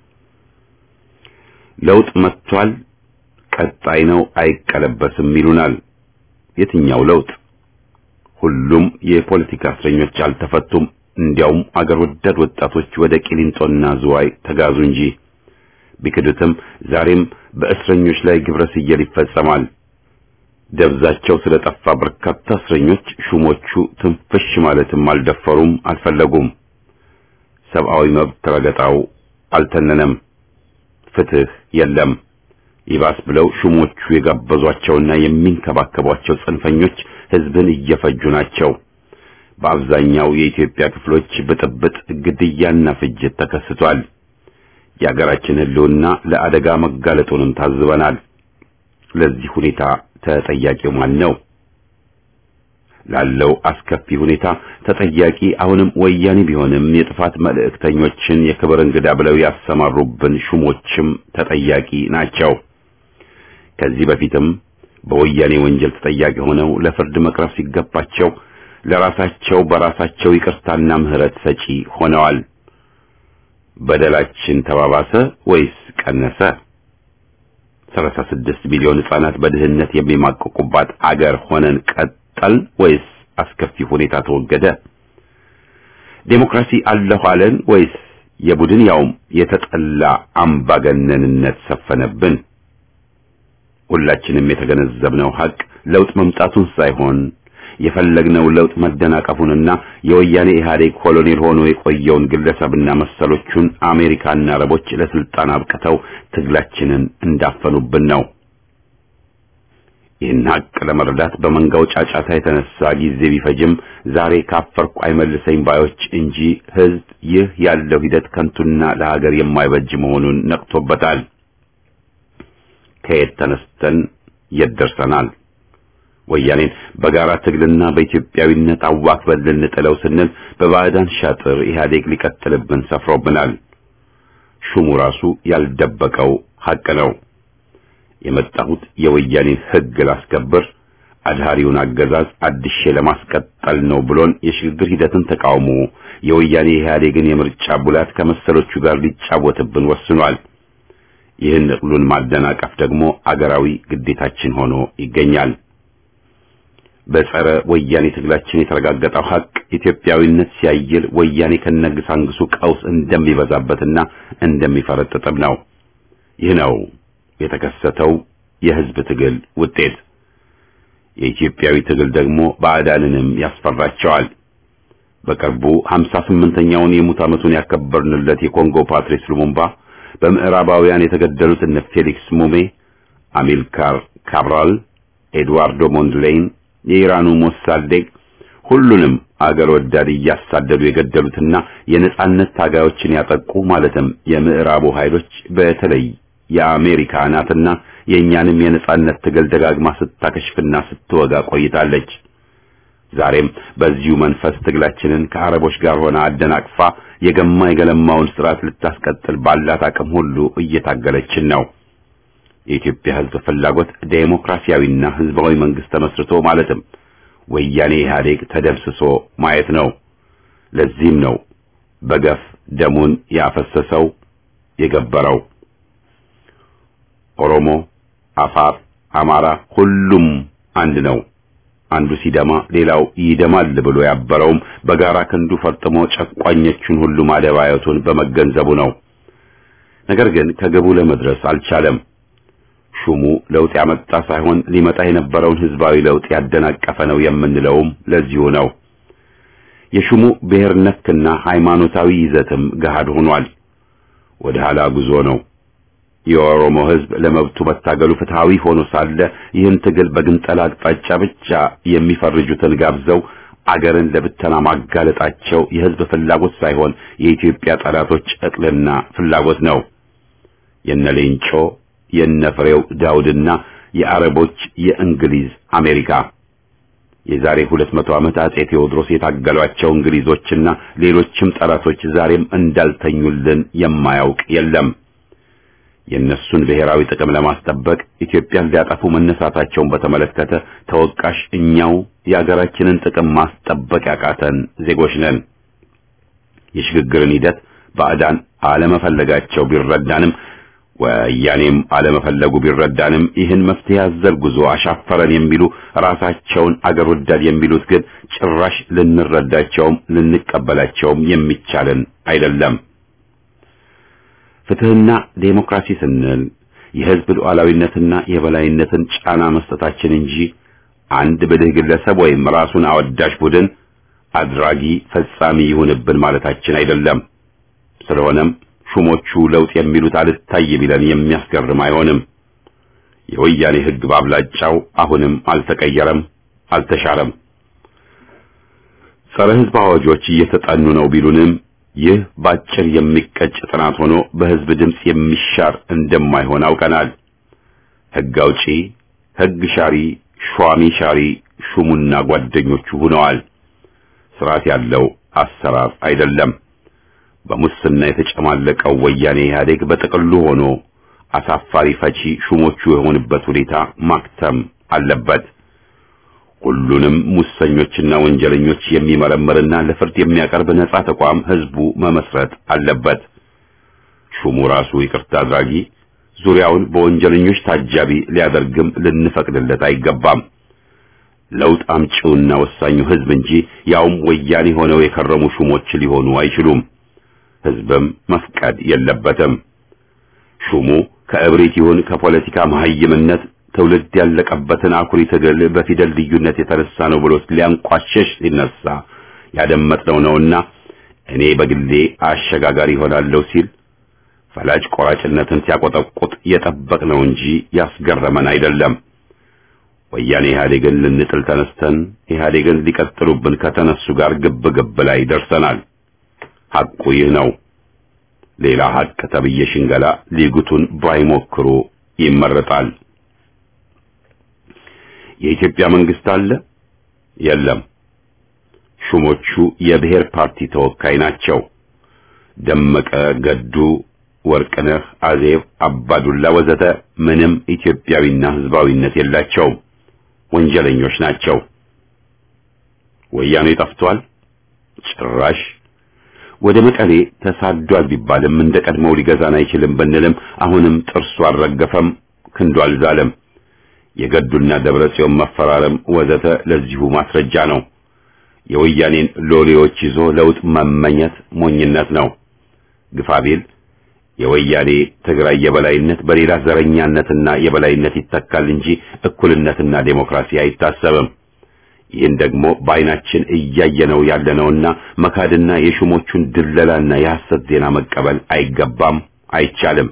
ለውጥ መጥቷል፣ ቀጣይ ነው፣ አይቀለበስም ይሉናል። የትኛው ለውጥ? ሁሉም የፖለቲካ እስረኞች አልተፈቱም። እንዲያውም አገር ወዳድ ወጣቶች ወደ ቂሊንጦና ዝዋይ ተጋዙ እንጂ ቢክዱትም ዛሬም በእስረኞች ላይ ግብረ ሰየል ይፈጸማል። ደብዛቸው ስለጠፋ በርካታ እስረኞች ሹሞቹ ትንፍሽ ማለትም አልደፈሩም፣ አልፈለጉም። ሰብአዊ መብት ረገጣው አልተነነም፣ ፍትህ የለም። ይባስ ብለው ሹሞቹ የጋበዟቸውና የሚንከባከቧቸው ጽንፈኞች ህዝብን እየፈጁ ናቸው። በአብዛኛው የኢትዮጵያ ክፍሎች ብጥብጥ፣ ግድያና ፍጅት ተከስቷል። የሀገራችን ህልውና ለአደጋ መጋለጡንም ታዝበናል። ለዚህ ሁኔታ ተጠያቂው ማን ነው? ላለው አስከፊ ሁኔታ ተጠያቂ አሁንም ወያኔ ቢሆንም የጥፋት መልእክተኞችን የክብር እንግዳ ብለው ያሰማሩብን ሹሞችም ተጠያቂ ናቸው። ከዚህ በፊትም በወያኔ ወንጀል ተጠያቂ ሆነው ለፍርድ መቅረብ ሲገባቸው ለራሳቸው በራሳቸው ይቅርታና ምህረት ሰጪ ሆነዋል። በደላችን ተባባሰ ወይስ ቀነሰ? ሰላሳ ስድስት ሚሊዮን ህጻናት በድህነት የሚማቀቁባት አገር ሆነን ቀጠል ወይስ አስከፊ ሁኔታ ተወገደ? ዴሞክራሲ አለሁ አለን ወይስ የቡድን ያውም የተጠላ አምባገነንነት ሰፈነብን? ሁላችንም የተገነዘብነው ሀቅ ለውጥ መምጣቱን ሳይሆን የፈለግነው ለውጥ መደናቀፉንና የወያኔ ኢህአዴግ ኮሎኔል ሆኖ የቆየውን ግለሰብና መሰሎቹን አሜሪካና አረቦች ለስልጣን አብቅተው ትግላችንን እንዳፈኑብን ነው። ይህን ሀቅ ለመረዳት በመንጋው ጫጫታ የተነሳ ጊዜ ቢፈጅም ዛሬ ካፈርኩ አይመልሰኝ ባዮች እንጂ ህዝብ ይህ ያለው ሂደት ከንቱና ለሀገር የማይበጅ መሆኑን ነቅቶበታል። ከየት ተነስተን የት ደርሰናል? ወያኔን በጋራ ትግልና በኢትዮጵያዊነት አዋክበን ልንጥለው ስንል በባዕዳን ሻጥር ኢህአዴግ ሊቀጥልብን ሰፍሮብናል። ሹሙ ራሱ ያልደበቀው ሐቅ ነው። የመጣሁት የወያኔን ሕግ ላስከብር አድሃሪውን አገዛዝ አድሼ ለማስቀጠል ነው ብሎን የሽግግር ሂደትን ተቃውሞ የወያኔ ኢህአዴግን የምርጫ ቡላት ከመሰሎቹ ጋር ሊጫወትብን ወስኗል። ይህን እቅሉን ማደናቀፍ ደግሞ አገራዊ ግዴታችን ሆኖ ይገኛል። በጸረ ወያኔ ትግላችን የተረጋገጠው ሐቅ ኢትዮጵያዊነት ሲያይል ወያኔ ከነግሳንግሱ ቀውስ እንደሚበዛበትና እንደሚፈረጥጥም ነው። ይህ ነው የተከሰተው የህዝብ ትግል ውጤት። የኢትዮጵያዊ ትግል ደግሞ ባዕዳንንም ያስፈራቸዋል። በቅርቡ ሃምሳ ስምንተኛውን የሙት ዓመቱን ያከበርንለት የኮንጎ ፓትሪስ ሉሙምባ፣ በምዕራባውያን የተገደሉት እነ ፌሊክስ ሙሜ፣ አሚልካር ካብራል፣ ኤድዋርዶ ሞንድሌን፣ የኢራኑ ሞሳዴቅ ሁሉንም አገር ወዳድ እያሳደዱ የገደሉትና የነጻነት ታጋዮችን ያጠቁ ማለትም የምዕራቡ ኃይሎች በተለይ የአሜሪካ ናትና የኛንም የነጻነት ትግል ደጋግማ ስታከሽፍና ስትወጋ ቆይታለች። ዛሬም በዚሁ መንፈስ ትግላችንን ከአረቦች ጋር ሆና አደናቅፋ የገማ የገለማውን ስርዓት ልታስቀጥል ባላት አቅም ሁሉ እየታገለችን ነው። የኢትዮጵያ ሕዝብ ፍላጎት ዴሞክራሲያዊና ሕዝባዊ መንግስት ተመስርቶ ማለትም ወያኔ ኢህአዴግ ተደምስሶ ማየት ነው። ለዚህም ነው በገፍ ደሙን ያፈሰሰው የገበረው። ኦሮሞ፣ አፋር፣ አማራ ሁሉም አንድ ነው። አንዱ ሲደማ ሌላው ይደማል ብሎ ያበረውም በጋራ ክንዱ ፈርጥሞ ጨቋኞቹን ሁሉ ማደባየቱን በመገንዘቡ ነው። ነገር ግን ከግቡ ለመድረስ አልቻለም። ሹሙ ለውጥ ያመጣ ሳይሆን ሊመጣ የነበረውን ህዝባዊ ለውጥ ያደናቀፈ ነው የምንለውም ለዚሁ ነው። የሹሙ ብሔር ነክና ሃይማኖታዊ ይዘትም ገሃድ ሆኗል። ወደ ኋላ ጉዞ ነው። የኦሮሞ ህዝብ ለመብቱ መታገሉ ፍትሃዊ ሆኖ ሳለ ይህን ትግል በግንጠላ አቅጣጫ ብቻ የሚፈርጁትን ጋብዘው አገርን ለብተና ማጋለጣቸው የህዝብ ፍላጎት ሳይሆን የኢትዮጵያ ጠላቶች እቅልና ፍላጎት ነው። የነሌንጮ የነፍሬው ዳውድና የአረቦች የእንግሊዝ አሜሪካ የዛሬ ሁለት መቶ ዓመት አጼ ቴዎድሮስ የታገሏቸው እንግሊዞችና ሌሎችም ጠላቶች ዛሬም እንዳልተኙልን የማያውቅ የለም። የነሱን ብሔራዊ ጥቅም ለማስጠበቅ ኢትዮጵያን ሊያጠፉ መነሳታቸውን በተመለከተ ተወቃሽ እኛው የሀገራችንን ጥቅም ማስጠበቅ ያቃተን ዜጎች ነን። የሽግግርን ሂደት ባዕዳን አለመፈለጋቸው ቢረዳንም ወያኔም አለመፈለጉ ቢረዳንም ይህን መፍትሄ ያዘል ጉዞ አሻፈረን የሚሉ ራሳቸውን አገር ወዳድ የሚሉት ግን ጭራሽ ልንረዳቸውም ልንቀበላቸውም የሚቻለን አይደለም። ፍትህና ዴሞክራሲ ስንል የህዝብ ሉዓላዊነትና የበላይነትን ጫና መስጠታችን እንጂ አንድ ብልህ ግለሰብ ወይም ራሱን አወዳሽ ቡድን አድራጊ ፈጻሚ ይሁንብን ማለታችን አይደለም። ስለሆነም ሹሞቹ ለውጥ የሚሉት አልታይ ቢለን የሚያስገርም አይሆንም። የወያኔ ህግ ባብላጫው አሁንም አልተቀየረም፣ አልተሻረም። ጸረ ህዝብ አዋጆች እየተጠኑ ነው ቢሉንም ይህ ባጭር የሚቀጭ ጥናት ሆኖ በህዝብ ድምጽ የሚሻር እንደማይሆን አውቀናል። ህግ አውጪ፣ ህግ ሻሪ፣ ሿሚ ሻሪ ሹሙና ጓደኞቹ ሆነዋል። ስርዓት ያለው አሰራር አይደለም። በሙስና የተጨማለቀው ወያኔ ኢህአዴግ በጥቅሉ ሆኖ አሳፋሪ ፈቺ ሹሞቹ የሆኑበት ሁኔታ ማክተም አለበት። ሁሉንም ሙሰኞችና ወንጀለኞች የሚመረምርና ለፍርድ የሚያቀርብ ነጻ ተቋም ህዝቡ መመስረት አለበት። ሹሙ ራሱ ይቅርታ አድራጊ ዙሪያውን በወንጀለኞች ታጃቢ ሊያደርግም ልንፈቅድለት አይገባም። ለውጥ አምጪውና ወሳኙ ህዝብ እንጂ ያውም ወያኔ ሆነው የከረሙ ሹሞች ሊሆኑ አይችሉም። ህዝብም መፍቀድ የለበትም። ሹሙ ከእብሪት ይሁን ከፖለቲካ መሐይምነት ትውልድ ያለቀበትን አኩሪ ትግል በፊደል ልዩነት የተነሳ ነው ብሎ ሊያንቋሸሽ ሲነሳ ያደመጥነው ነውና እኔ በግሌ አሸጋጋሪ ሆናለሁ ሲል ፈላጭ ቆራጭነትን ሲያቆጠቁጥ የጠበቅነው እንጂ ያስገረመን አይደለም። ወያኔ ኢህአዴግን ልንጥል ተነስተን ኢህአዴግን ሊቀጥሉብን ከተነሱ ጋር ግብ ግብ ላይ ደርሰናል። ሐቁ ይህ ነው። ሌላ ሐቅ ተብዬ ሽንገላ ሊጉቱን ባይሞክሩ ይመረጣል። የኢትዮጵያ መንግስት አለ? የለም። ሹሞቹ የብሔር ፓርቲ ተወካይ ናቸው። ደመቀ፣ ገዱ፣ ወርቅነህ፣ አዜብ፣ አባዱላ ወዘተ ምንም ኢትዮጵያዊና ህዝባዊነት የላቸውም። ወንጀለኞች ናቸው። ወያኔ ጠፍቷል? ጭራሽ። ወደ መቀሌ ተሳዷል ቢባልም እንደ ቀድሞው ሊገዛን አይችልም ብንልም አሁንም ጥርሱ አልረገፈም፣ ክንዱ አልዛለም። የገዱና ደብረ ጽዮን መፈራረም ወዘተ ለዚሁ ማስረጃ ነው። የወያኔን ሎሌዎች ይዞ ለውጥ መመኘት ሞኝነት ነው። ግፋቢል የወያኔ ትግራይ የበላይነት በሌላ ዘረኛነትና የበላይነት ይተካል እንጂ እኩልነትና ዴሞክራሲ አይታሰብም። ይህን ደግሞ በዓይናችን እያየነው ያለነውና መካድና የሹሞቹን ድለላና የሐሰት ዜና መቀበል አይገባም፣ አይቻልም።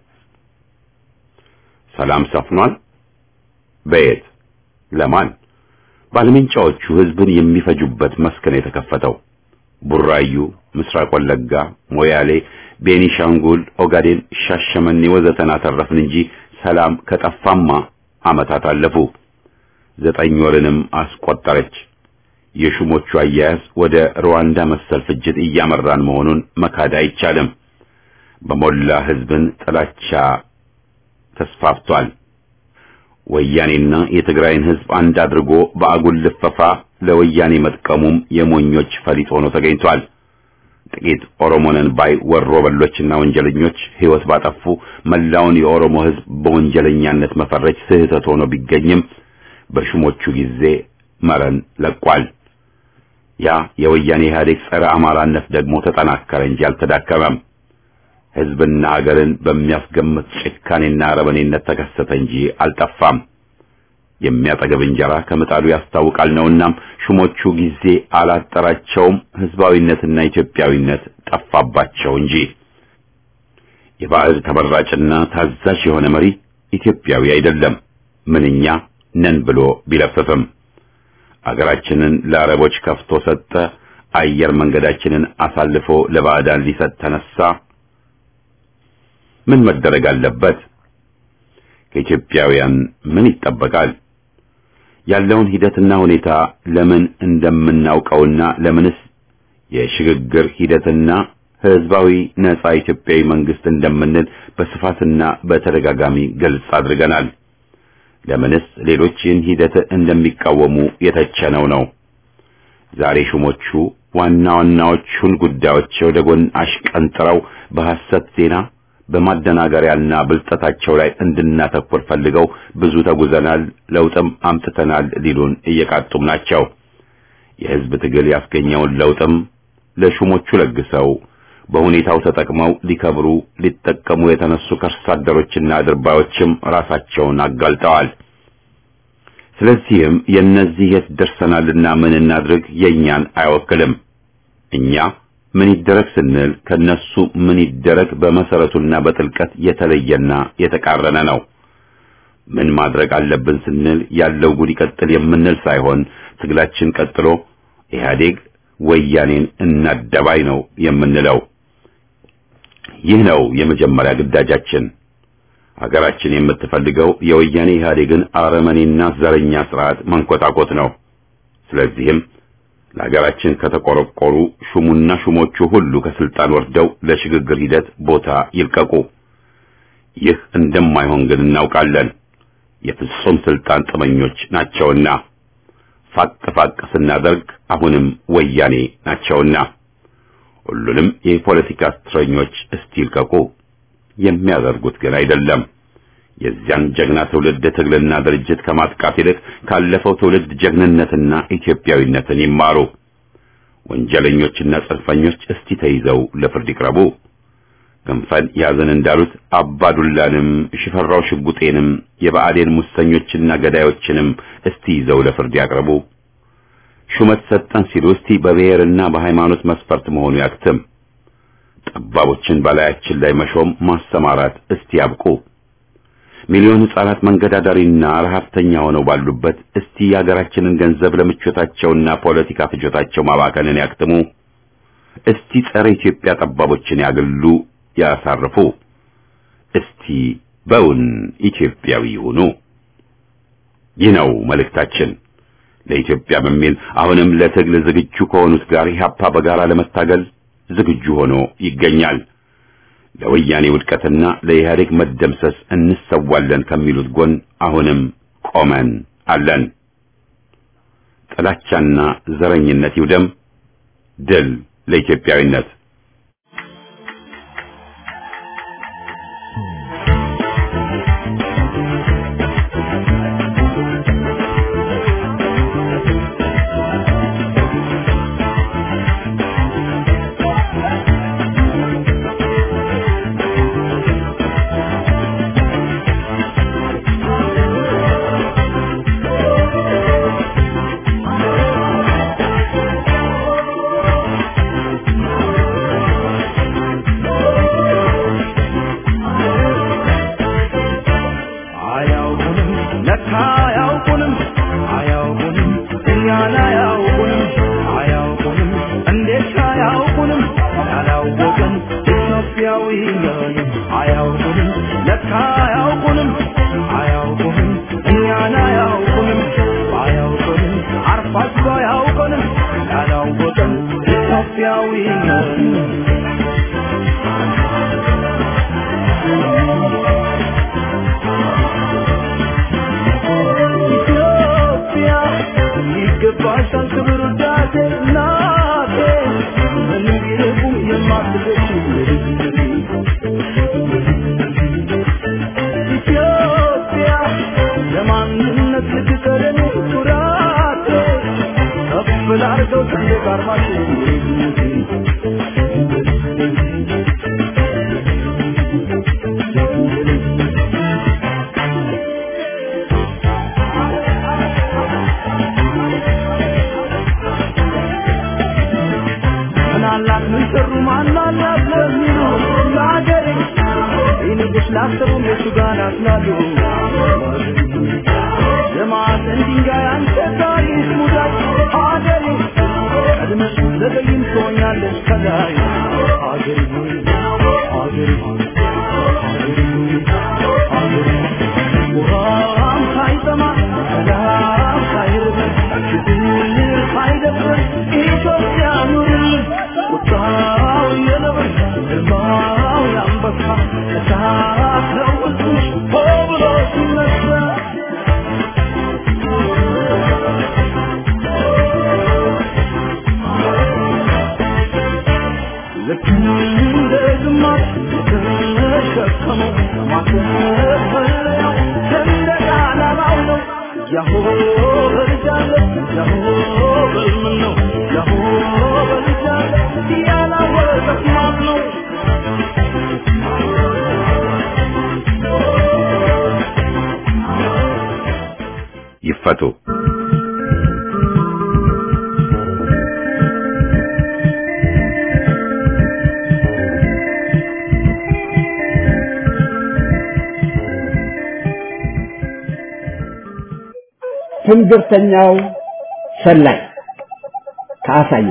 ሰላም ሰፍኗል? በየት? ለማን? ባለመንጫዎቹ ህዝብን የሚፈጁበት መስክ ነው የተከፈተው። ቡራዩ፣ ምስራቅ ወለጋ፣ ሞያሌ፣ ቤኒሻንጉል፣ ኦጋዴን፣ ሻሸመኔ ወዘተና ተረፍን እንጂ ሰላም ከጠፋማ ዓመታት አለፉ። ዘጠኝ ወርንም አስቆጠረች። የሹሞቹ አያያዝ ወደ ሩዋንዳ መሰል ፍጅት እያመራን መሆኑን መካድ አይቻልም። በሞላ ህዝብን ጥላቻ ተስፋፍቷል። ወያኔና የትግራይን ህዝብ አንድ አድርጎ በአጉል ልፈፋ ለወያኔ መጥቀሙም የሞኞች ፈሊጥ ሆኖ ተገኝቷል። ጥቂት ኦሮሞንን ባይ ወሮ በሎችና ወንጀለኞች ህይወት ባጠፉ መላውን የኦሮሞ ህዝብ በወንጀለኛነት መፈረጅ ስህተት ሆኖ ቢገኝም በሹሞቹ ጊዜ መረን ለቋል። ያ የወያኔ ኢህአዴግ ጸረ አማራነት ደግሞ ተጠናከረ እንጂ አልተዳከመም። ህዝብና ሀገርን በሚያስገምት ጭካኔና አረመኔነት ተከሰተ እንጂ አልጠፋም። የሚያጠግብ እንጀራ ከምጣዱ ያስታውቃል ነውናም ሹሞቹ ጊዜ አላጠራቸውም፣ ህዝባዊነትና ኢትዮጵያዊነት ጠፋባቸው እንጂ። የባዕድ ተመራጭና ታዛዥ የሆነ መሪ ኢትዮጵያዊ አይደለም፣ ምንኛ ነን ብሎ ቢለፍፍም። አገራችንን ለአረቦች ከፍቶ ሰጠ፣ አየር መንገዳችንን አሳልፎ ለባዕዳን ሊሰጥ ተነሳ። ምን መደረግ አለበት? ከኢትዮጵያውያን ምን ይጠበቃል? ያለውን ሂደትና ሁኔታ ለምን እንደምናውቀውና ለምንስ የሽግግር ሂደትና ህዝባዊ ነጻ ኢትዮጵያዊ መንግስት እንደምንል በስፋትና በተደጋጋሚ ግልጽ አድርገናል። ለምንስ ሌሎች ይህን ሂደት እንደሚቃወሙ የተቸነው ነው። ዛሬ ሹሞቹ ዋና ዋናዎቹን ጉዳዮች ወደ ጎን አሽቀንጥረው በሐሰት ዜና በማደናገሪያና ብልጠታቸው ላይ እንድናተኩር ፈልገው ብዙ ተጉዘናል፣ ለውጥም አምጥተናል ሊሉን እየቃጡም ናቸው። የህዝብ ትግል ያስገኘውን ለውጥም ለሹሞቹ ለግሰው በሁኔታው ተጠቅመው ሊከብሩ ሊጠቀሙ የተነሱ ከርሳ አደሮችና አድርባዮችም ራሳቸውን አጋልጠዋል። ስለዚህም የነዚህ የት ደርሰናልና ምን እናድርግ የኛን አይወክልም። እኛ ምን ይደረግ ስንል ከነሱ ምን ይደረግ በመሰረቱና በጥልቀት የተለየና የተቃረነ ነው። ምን ማድረግ አለብን ስንል ያለው ጉድ ይቀጥል የምንል ሳይሆን ትግላችን ቀጥሎ ኢህአዴግ ወያኔን እናደባይ ነው የምንለው። ይህ ነው የመጀመሪያ ግዳጃችን። ሀገራችን የምትፈልገው የወያኔ ኢህአዴግን አረመኔና ዘረኛ ስርዓት መንኮታኮት ነው። ስለዚህም ለሀገራችን ከተቆረቆሩ ሹሙና ሹሞቹ ሁሉ ከስልጣን ወርደው ለሽግግር ሂደት ቦታ ይልቀቁ። ይህ እንደማይሆን ግን እናውቃለን። የፍጹም ስልጣን ጥመኞች ናቸውና ፋቅ ፋቅ ስናደርግ አሁንም ወያኔ ናቸውና ሁሉንም የፖለቲካ እስረኞች እስቲ ይልቀቁ። የሚያደርጉት ግን አይደለም። የዚያን ጀግና ትውልድ ትግልና ድርጅት ከማጥቃት ይልቅ ካለፈው ትውልድ ጀግንነትና ኢትዮጵያዊነትን ይማሩ። ወንጀለኞችና ጽንፈኞች እስቲ ተይዘው ለፍርድ ይቅረቡ። ገንፈል ያዘን እንዳሉት አባዱላንም ሽፈራው ሽጉጤንም የባዕዴን ሙሰኞችና ገዳዮችንም እስቲ ይዘው ለፍርድ ያቅርቡ። ሹመት ሰጠን ሲሉ እስቲ በብሔርና በሃይማኖት መስፈርት መሆኑ ያክትም። ጠባቦችን በላያችን ላይ መሾም ማሰማራት እስቲ ያብቁ። ሚሊዮን ሕፃናት መንገዳዳሪና ረሃብተኛ ሆነው ባሉበት እስቲ የሀገራችንን ገንዘብ ለምቾታቸውና ፖለቲካ ፍጆታቸው ማባከንን ያክትሙ። እስቲ ጸረ ኢትዮጵያ ጠባቦችን ያግሉ፣ ያሳርፉ። እስቲ በውን ኢትዮጵያዊ ይሁኑ። ይህ ነው መልእክታችን። ለኢትዮጵያ በሚል አሁንም ለትግል ዝግጁ ከሆኑት ጋር ኢህአፓ በጋራ ለመታገል ዝግጁ ሆኖ ይገኛል። ለወያኔ ውድቀትና ለኢህአዴግ መደምሰስ እንሰዋለን ከሚሉት ጎን አሁንም ቆመን አለን። ጥላቻና ዘረኝነት ይውደም። ድል ለኢትዮጵያዊነት። ይፈቱ። ትንግርተኛው ሰላይ ካሳየ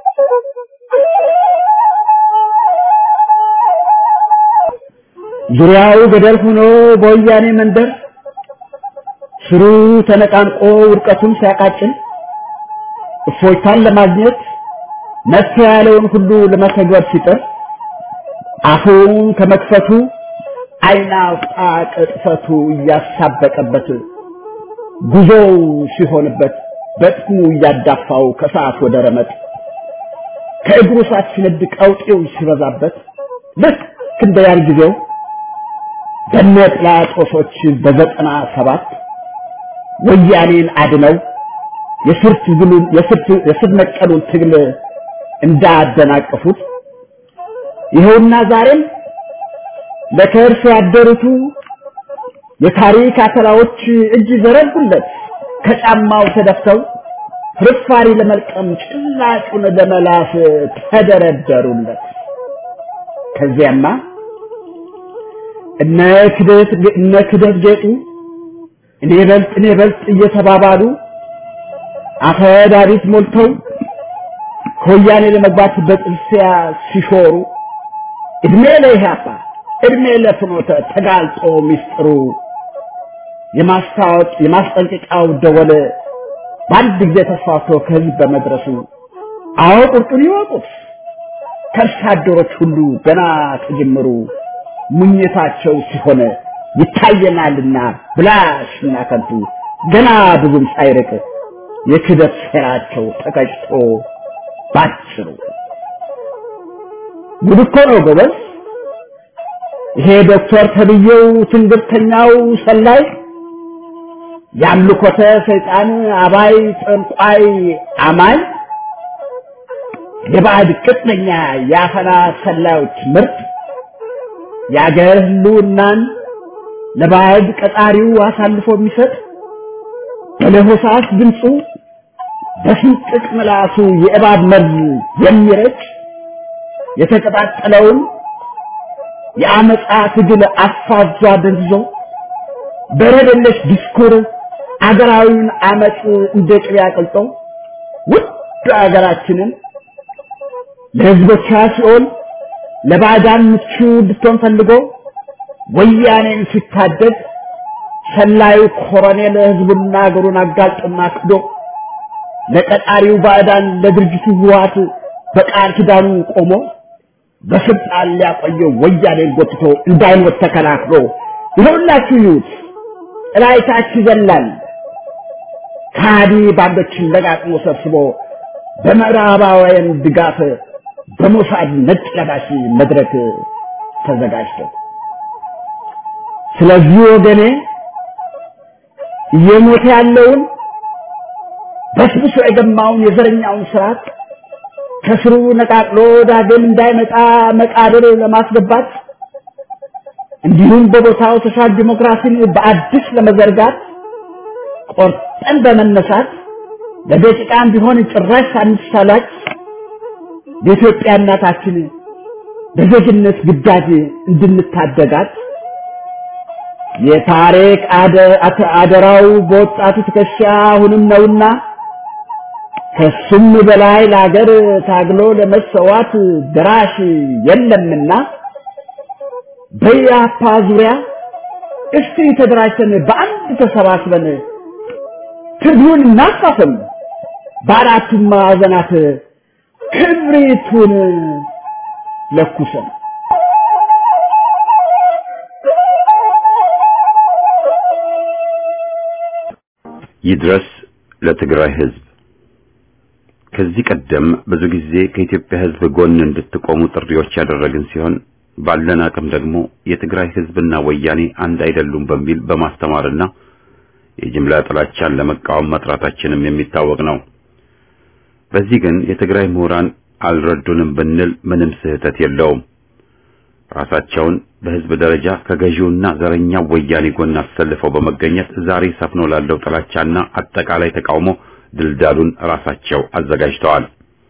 ዙሪያው ገደል ሆኖ በወያኔ መንደር ስሩ ተነቃንቆ ውድቀቱን ሲያቃጭል እፎይታን ለማግኘት መፍትሄ ያለውን ሁሉ ለመተግበር ሲጥር አፉን ከመክፈቱ አይናውጣ ቅጥፈቱ እያሳበቀበት ጉዞው ሲሆንበት በጥሙ እያዳፋው ከሰዓት ወደ ረመጥ ከእግሩ ሰዓት ሲነድ ቀውጤው ሲበዛበት ልክ እንደ ያን ጊዜው በመጥላጦሶች በዘጠና ሰባት ወያኔን አድነው የስርት ብሉን የስርት የስር ነቀሉን ትግል እንዳደናቀፉት ይኸውና ዛሬም ለከርስ ያደሩቱ የታሪክ አተላዎች እጅ ዘረጉለት ከጫማው ተደፍተው ፍርፋሪ ለመልቀም ጭላጩን ለመላስ ተደረደሩለት። ከዚያማ እነ ክደት እነ ክደት ጌጡ እኔ በልጥ እኔ በልጥ እየተባባሉ አፈዳሪት ሞልተው ከወያኔ ለመግባት በጥልሲያ ሲሾሩ እድሜ ለኢህአፓ እድሜ ለፍኖተ ተጋልጦ ሚስጥሩ የማስታወቅ የማስጠንቀቂያው ደወል በአንድ ጊዜ ተስፋፍቶ ከህዝብ በመድረሱ አዎ ቁርጡን ይወቁት። ከርሳ አደሮች ሁሉ ገና ከጅምሩ ሙኝታቸው ሲሆን ይታየናልና ብላሽና ከንቱ ገና ብዙም ሳይርቅ የክደት ሴራቸው ተቀጭቶ ባጭሩ ጉድ እኮ ነው ጎበዝ። ይሄ ዶክተር ተብዬው ትንግርተኛው ሰላይ ያምልኮተ ሰይጣን አባይ ጠንቋይ አማኝ የባዕድ ቅጥነኛ ያፈና ሰላዮች ምርጥ ያገር ህልውናን ለባዕድ ቀጣሪው አሳልፎ የሚሰጥ በለሆሳስ ድምፁ በስንጥቅ ምላሱ የእባብ መርዝ የሚረጭ የተቀጣጠለውን የአመፃ ትግል አፋዟ ደንዝዞ በረደለሽ ዲስኩር አገራዊውን አመፅ እንደ ቅቤ አቅልጦ ውድ አገራችንን ለህዝቦቿ ሲኦል ለባዕዳን ምቹ እንድትሆን ፈልጎ ወያኔን ሲታደግ ሰላዩ ኮሎኔል ህዝቡና አገሩን አጋልጦና ክዶ ለቀጣሪው ባዕዳን ለድርጅቱ ህወሓት በቃል ኪዳኑ ቆሞ በስልጣን ሊያቆየው ወያኔን ጎትቶ እንዳይሞት ተከላክሎ ይኸውላችሁ ይዩት ራይታች ይዘላል ካዲ ባንዶችን ለጋጥሞ ሰብስቦ በምዕራባውያን ድጋፍ በሞሳድ ነጭ ለባሽ መድረክ ተዘጋጅቶ ስለዚህ ወገኔ እየሞተ ያለውን በስብሶ የገማውን የዘረኛውን ስርዓት ከስሩ ነቃቅሎ ዳግም እንዳይመጣ መቃብር ለማስገባት እንዲሁም በቦታው ሶሻል ዲሞክራሲን በአዲስ ለመዘርጋት ቆርጠን በመነሳት ለደቂቃም ቢሆን ጭራሽ ሳንሳላች የኢትዮጵያ እናታችን በዜግነት ግዳጅ እንድንታደጋት የታሪክ አደራው በወጣቱ ትከሻ አሁንም ነውና ከሱም በላይ ለሀገር ታግሎ ለመሰዋት ድራሽ የለምና በያፓ ዙሪያ እስቲ ተደራጅተን በአንድ ተሰባስበን ትግሉን እናፋፍም በአራቱም ማዕዘናት ክብሪቱን ለኩሰን ይድረስ ለትግራይ ህዝብ። ከዚህ ቀደም ብዙ ጊዜ ከኢትዮጵያ ህዝብ ጎን እንድትቆሙ ጥሪዎች ያደረግን ሲሆን ባለን አቅም ደግሞ የትግራይ ህዝብና ወያኔ አንድ አይደሉም በሚል በማስተማርና የጅምላ ጥላቻን ለመቃወም መጥራታችንም የሚታወቅ ነው። በዚህ ግን የትግራይ ምሁራን አልረዱንም ብንል ምንም ስህተት የለውም። ራሳቸውን በህዝብ ደረጃ ከገዢውና ዘረኛው ወያኔ ጎን አሰልፈው በመገኘት ዛሬ ሰፍኖ ላለው ጥላቻና አጠቃላይ ተቃውሞ ድልዳሉን ራሳቸው አዘጋጅተዋል።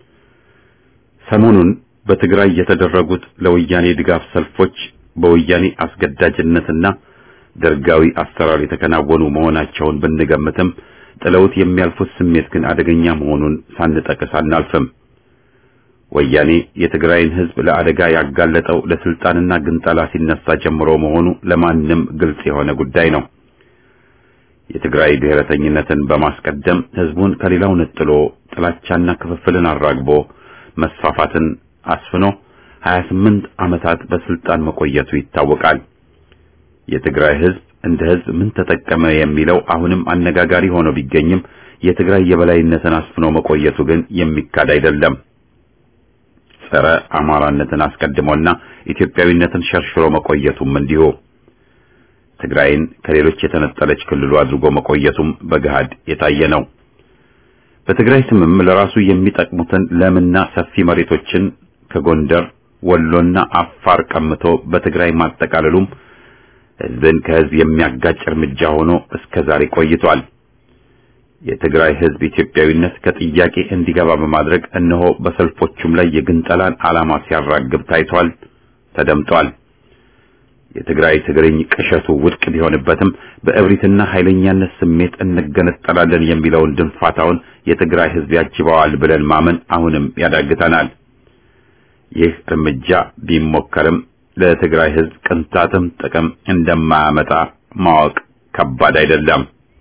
ሰሞኑን በትግራይ የተደረጉት ለወያኔ ድጋፍ ሰልፎች በወያኔ አስገዳጅነትና ደርጋዊ አሰራር የተከናወኑ መሆናቸውን ብንገምትም ጥለውት የሚያልፉት ስሜት ግን አደገኛ መሆኑን ሳንጠቅስ አናልፍም። ወያኔ የትግራይን ህዝብ ለአደጋ ያጋለጠው ለስልጣንና ግንጠላ ሲነሳ ጀምሮ መሆኑ ለማንም ግልጽ የሆነ ጉዳይ ነው። የትግራይ ብሔረተኝነትን በማስቀደም ህዝቡን ከሌላው ነጥሎ ጥላቻና ክፍፍልን አራግቦ መስፋፋትን አስፍኖ ሀያ ስምንት ዓመታት በስልጣን መቆየቱ ይታወቃል። የትግራይ ህዝብ እንደ ህዝብ ምን ተጠቀመ የሚለው አሁንም አነጋጋሪ ሆኖ ቢገኝም የትግራይ የበላይነትን አስፍኖ መቆየቱ ግን የሚካድ አይደለም። ጸረ አማራነትን አስቀድሞና ኢትዮጵያዊነትን ሸርሽሮ መቆየቱም እንዲሁ ትግራይን ከሌሎች የተነጠለች ክልሉ አድርጎ መቆየቱም በገሃድ የታየ ነው። በትግራይ ስምም ለራሱ የሚጠቅሙትን ለምና ሰፊ መሬቶችን ከጎንደር ወሎና አፋር ቀምቶ በትግራይ ማጠቃለሉም ህዝብን ከህዝብ የሚያጋጭ እርምጃ ሆኖ እስከዛሬ ቆይቷል። የትግራይ ህዝብ ኢትዮጵያዊነት ከጥያቄ እንዲገባ በማድረግ እነሆ በሰልፎቹም ላይ የግንጠላን ዓላማ ሲያራግብ ታይቷል፣ ተደምጧል። የትግራይ ትግርኝ ቅሸቱ ውድቅ ቢሆንበትም በእብሪትና ኃይለኛነት ስሜት እንገነጠላለን የሚለውን ድንፋታውን የትግራይ ህዝብ ያጅበዋል ብለን ማመን አሁንም ያዳግተናል። ይህ እርምጃ ቢሞከርም ለትግራይ ህዝብ ቅንጣትም ጥቅም እንደማያመጣ ማወቅ ከባድ አይደለም።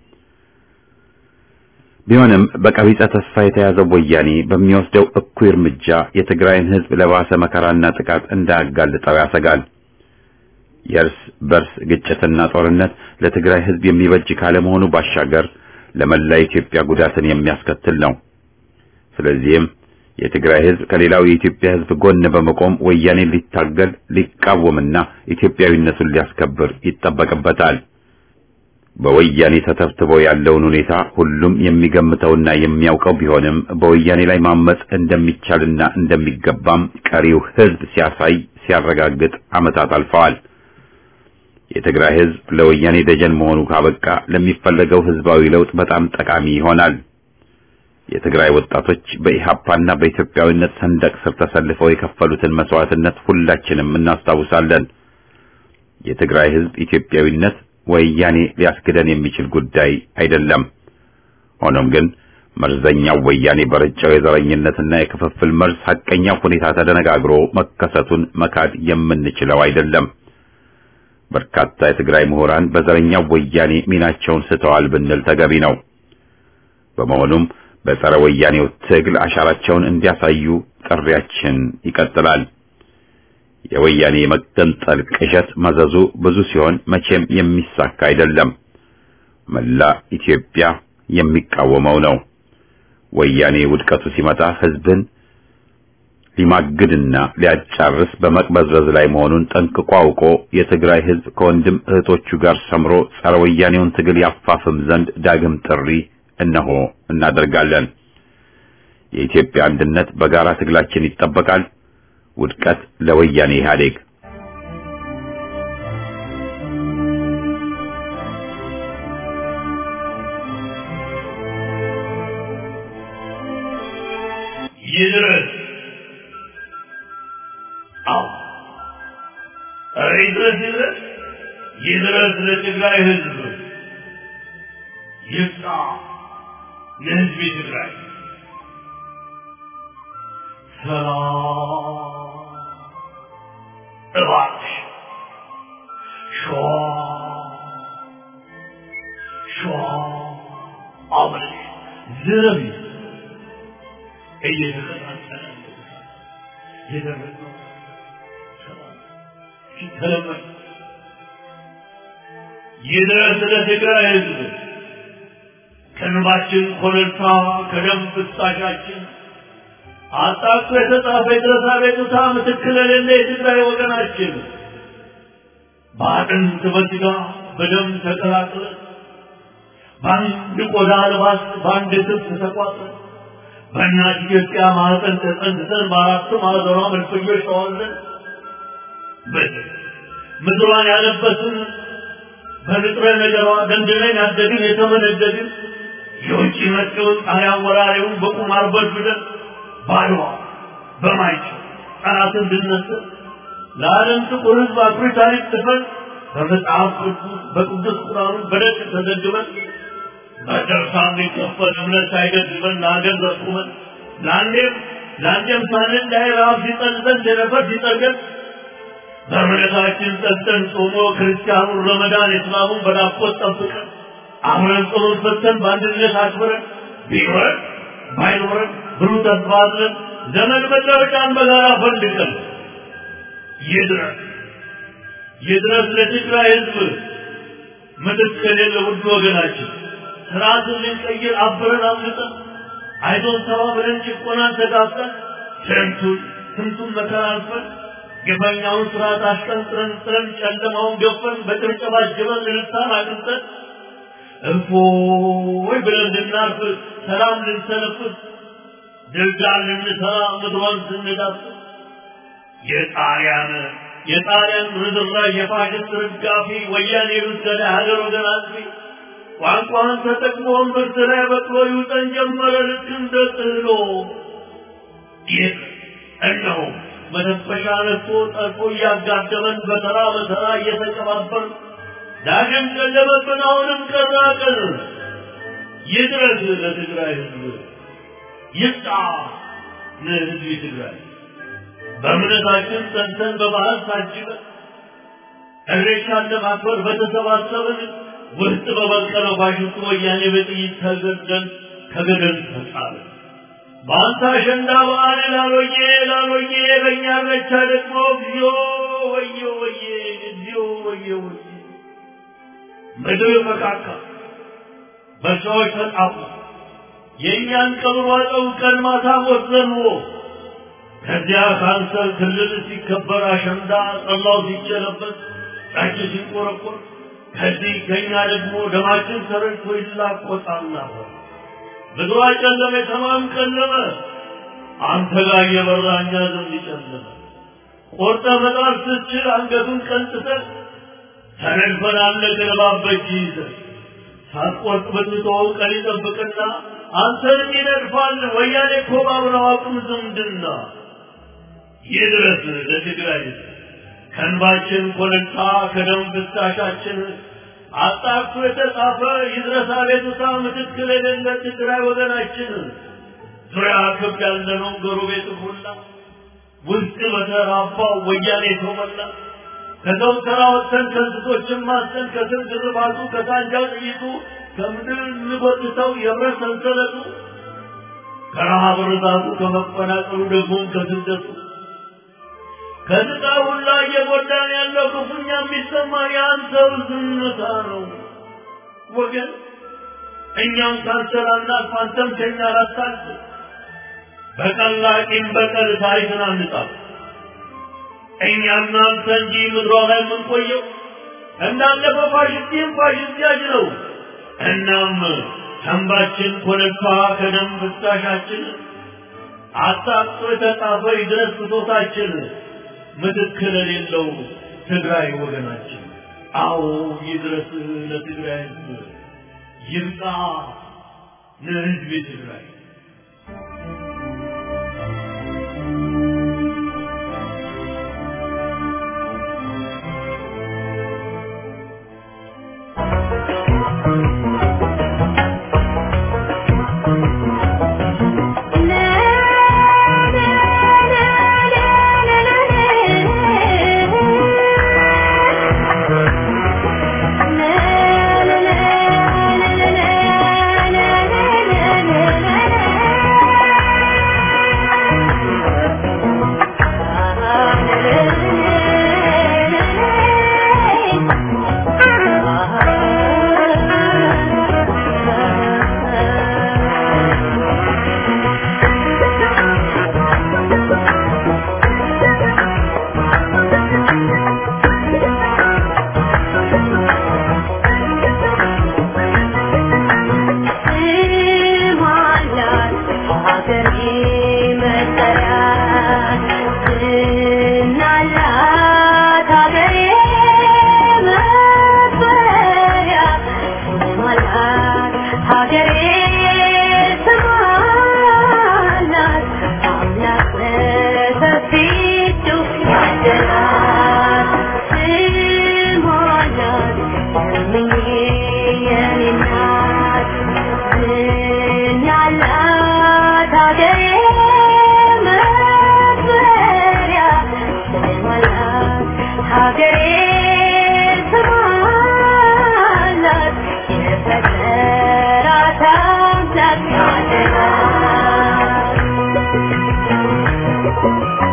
ቢሆንም በቀቢጸ ተስፋ የተያዘው ወያኔ በሚወስደው እኩይ እርምጃ የትግራይን ሕዝብ ለባሰ መከራና ጥቃት እንዳያጋልጠው ያሰጋል። የእርስ በርስ ግጭትና ጦርነት ለትግራይ ሕዝብ የሚበጅ ካለመሆኑ ባሻገር ለመላ ኢትዮጵያ ጉዳትን የሚያስከትል ነው። ስለዚህም የትግራይ ሕዝብ ከሌላው የኢትዮጵያ ሕዝብ ጎን በመቆም ወያኔን ሊታገል ሊቃወምና ኢትዮጵያዊነቱን ሊያስከብር ይጠበቅበታል። በወያኔ ተተብትቦ ያለውን ሁኔታ ሁሉም የሚገምተውና የሚያውቀው ቢሆንም በወያኔ ላይ ማመጽ እንደሚቻልና እንደሚገባም ቀሪው ሕዝብ ሲያሳይ ሲያረጋግጥ ዓመታት አልፈዋል። የትግራይ ሕዝብ ለወያኔ ደጀን መሆኑ ካበቃ ለሚፈለገው ሕዝባዊ ለውጥ በጣም ጠቃሚ ይሆናል። የትግራይ ወጣቶች በኢሃፓና በኢትዮጵያዊነት ሰንደቅ ስር ተሰልፈው የከፈሉትን መስዋዕትነት ሁላችንም እናስታውሳለን። የትግራይ ሕዝብ ኢትዮጵያዊነት ወያኔ ሊያስክደን የሚችል ጉዳይ አይደለም። ሆኖም ግን መርዘኛው ወያኔ በረጫው የዘረኝነትና የክፍፍል መርዝ ሐቀኛው ሁኔታ ተደነጋግሮ መከሰቱን መካድ የምንችለው አይደለም። በርካታ የትግራይ ምሁራን በዘረኛው ወያኔ ሚናቸውን ስተዋል ብንል ተገቢ ነው። በመሆኑም በጸረ ወያኔው ትግል አሻራቸውን እንዲያሳዩ ጥሪያችን ይቀጥላል። የወያኔ መገንጠል ቅዠት መዘዙ ብዙ ሲሆን መቼም የሚሳካ አይደለም። መላ ኢትዮጵያ የሚቃወመው ነው። ወያኔ ውድቀቱ ሲመጣ ሕዝብን ሊማግድና ሊያጫርስ በመቅበዝበዝ ላይ መሆኑን ጠንቅቆ አውቆ የትግራይ ሕዝብ ከወንድም እህቶቹ ጋር ሰምሮ ጸረ ወያኔውን ትግል ያፋፍም ዘንድ ዳግም ጥሪ እነሆ እናደርጋለን። የኢትዮጵያ አንድነት በጋራ ትግላችን ይጠበቃል። ውድቀት ለወያኔ ኢህአዴግ። ይድረስ አው ይድረስ ይድረስ ይድረስ ለትግራይ ሕዝብ ይብቃ ለሕዝብ ትግራይ ሰላም እባክሽ ሸዋ ሸዋ አብረሽ ዝረቢ እየተቀጣጠለ የደረሰው ሰላም ሲተለመድ ይድረስ ለትግራይ ሕዝብ ከእንባችን ኮረብታ ከደም ፍሳሻችን አጣጥቶ የተጻፈ የድረሳ ቤቱታ ምትክል የሌለ የትግራይ ወገናችን በአጥንት በሥጋ በደም ተቀላቅለ በአንድ ቆዳ ልባስ በአንድ ትብስ ተቋጥረ በእናት ኢትዮጵያ ማህፀን ተጸንሰን በአራቱ ማዕዘኗ መልፈኞች ተዋለን ምድሯን ያለበትን በንጥረ ነገሯ ደንድነን ያደግን የተመነደግን የውጭ መጤውን ጣሊያን ወራሪውን በቁማር በድብደን ባድዋ በማይችል ጠላትን ድነስር ለዓለም ጥቁር ሕዝብ አኩሪ ታሪክ ጽፈን በመጽሐፍ ቅዱስ በቅዱስ ቁርአኑ በደግ ተዘግበን በደርሳን ሊከፈል እምነት ሳይገድበን ለሀገር ዘቁመን ለአንዴም ለአንዴም ሳንን ላይ ረሃብ ሲጠልዘን ደረፈር ሲጠርገን በእምነታችን ጸንተን ጾሞ ክርስቲያኑን ረመዳን እስላሙን በናፍቆት ጠብቀን አሁንን ጾሙን ፈተን በአንድነት አክብረን ቢኖረን ባይኖረን ብሩህ ተስፋ አለን ዘመን መለወጫን በጋራ ፈንድቀን ይድረስ ይድረስ ለትግራይ ሕዝብ ምትክ የሌለ ውድ ወገናችን ስርዓትን ልንቀይር አብረን አምልጠን አይዞን ተባብለን ጭቆናን ተጋፍጠን ስንቱን ስንቱን መከራ አልፈን ግፈኛውን ስርዓት አሽቀንጥረን ጥረን ጨለማውን ገፈን በጭብጨባ ጅበን ልልታን አቅንጠን እፎይ ብለን ልናርፍ ሰላም ልንሰነፍስ ድልዳል ልንሰራ ምድሯን ስንዳስስ የጣሊያን የጣሊያን ርዝራዥ የፋሽስት ርጋፊ ወያኔ ሩስገዳ ሀገር ወገን አጥፊ ቋንቋን ተጠቅሞ እምብርት ላይ በቅሎ ይውጠን ጀመረ ልክ እንደ ጥህሎ ይህ እነሆ መተንፈሻ ነስቶ ጠልፎ እያጋደመን በተራ በተራ እየተቀባበርን ዳግም ጨለመብን አሁንም ቀራቀን ይድረስ ለትግራይ ሕዝብ ይብቃ ለሕዝብ ትግራይ በእምነታችን ጸንተን በባህል ታጅበን እሬቻን ለማክበር በተሰባሰብን ውስጥ በበቀለው ፋሽስቱ ወያኔ በጥይት ተገደል ከገደል ተጣለ። በአንተ አሸንዳ በዓል ላሎዬ ላሎዬ በእኛ ረቻ ደግሞ እግዚኦ ወዮ ወዬ እግዚኦ ወዮ ወዬ ምድር ፈካካ በሰዎች ተጣፉ። የእኛን ቀብር ዋጠው ቀን ማታ ሞት ዘንቦ ከዚያ ካንሰር ክልል ሲከበር አሸንዳ ጠላው ሲጨለበት ጫጭ ሲንቆረቆር ከዚህ ከኛ ደግሞ ደማችን ተረጭቶ ይላቆጣል ነበር። ምድሯ ጨለመ ሰማም ቀለመ አንተ ጋር የበራ እኛ ዘንድ ጨለመ። ቆርጠ መጣል ስትችል አንገቱን ቀንጥተህ ተነድፈናል ገለባበጅ ይዘህ ሳትቆርጥ ብትተወው ቀን ይጠብቅና አንተንም ይነድፋል። ወያኔ እኮ ባብረው አቁም ዝምድና ይድረስ ለትግራይ ከእንባችን ኮለልታ ከደም ፍሳሻችን አጣቅቶ የተጻፈ ይድረስ አቤቱታ ምትክ የሌለ ትግራይ ወገናችን። ዙሪያ ክብ ያለነው ጎረቤት ሁላ ውስጥ በተራባው ወያኔ ተሞላ። ከሰው ተራ ወጥተን ከእንስሶችን ማስተን ከስንት ርባቱ ከሳንጃው ጥይቱ ከምድር እንጎትተው የብረት ሰንሰለቱ ከረሃብ ርዛቱ ከመፈናቀሉ ደግሞ ከስደቱ ከስጋ ሁላ እየጎዳን ያለው ክፉኛ የሚሰማን የአንተው ዝምታ ነው ወገን። እኛም ካንሰላናት አንተም ከኛ ራሳት በቀላቂም በቀል ታሪክን አንጻፍ። እኛም አንተ እንጂ ምድሯ ላይ የምንቆየው እንዳለፈው ፋሽስቲም ፋሽስቲያጅ ነው። እናም ተንባችን ኮለልታ ከደም ፍሳሻችን አጣጥቶ የተጻፈ ይድረስ ብሶታችን ምትክ የሌለው ትግራይ ወገናችን። አዎ ይድረስ ለትግራይ ሕዝብ ይብቃ ለሕዝብ ትግራይ። Thank you.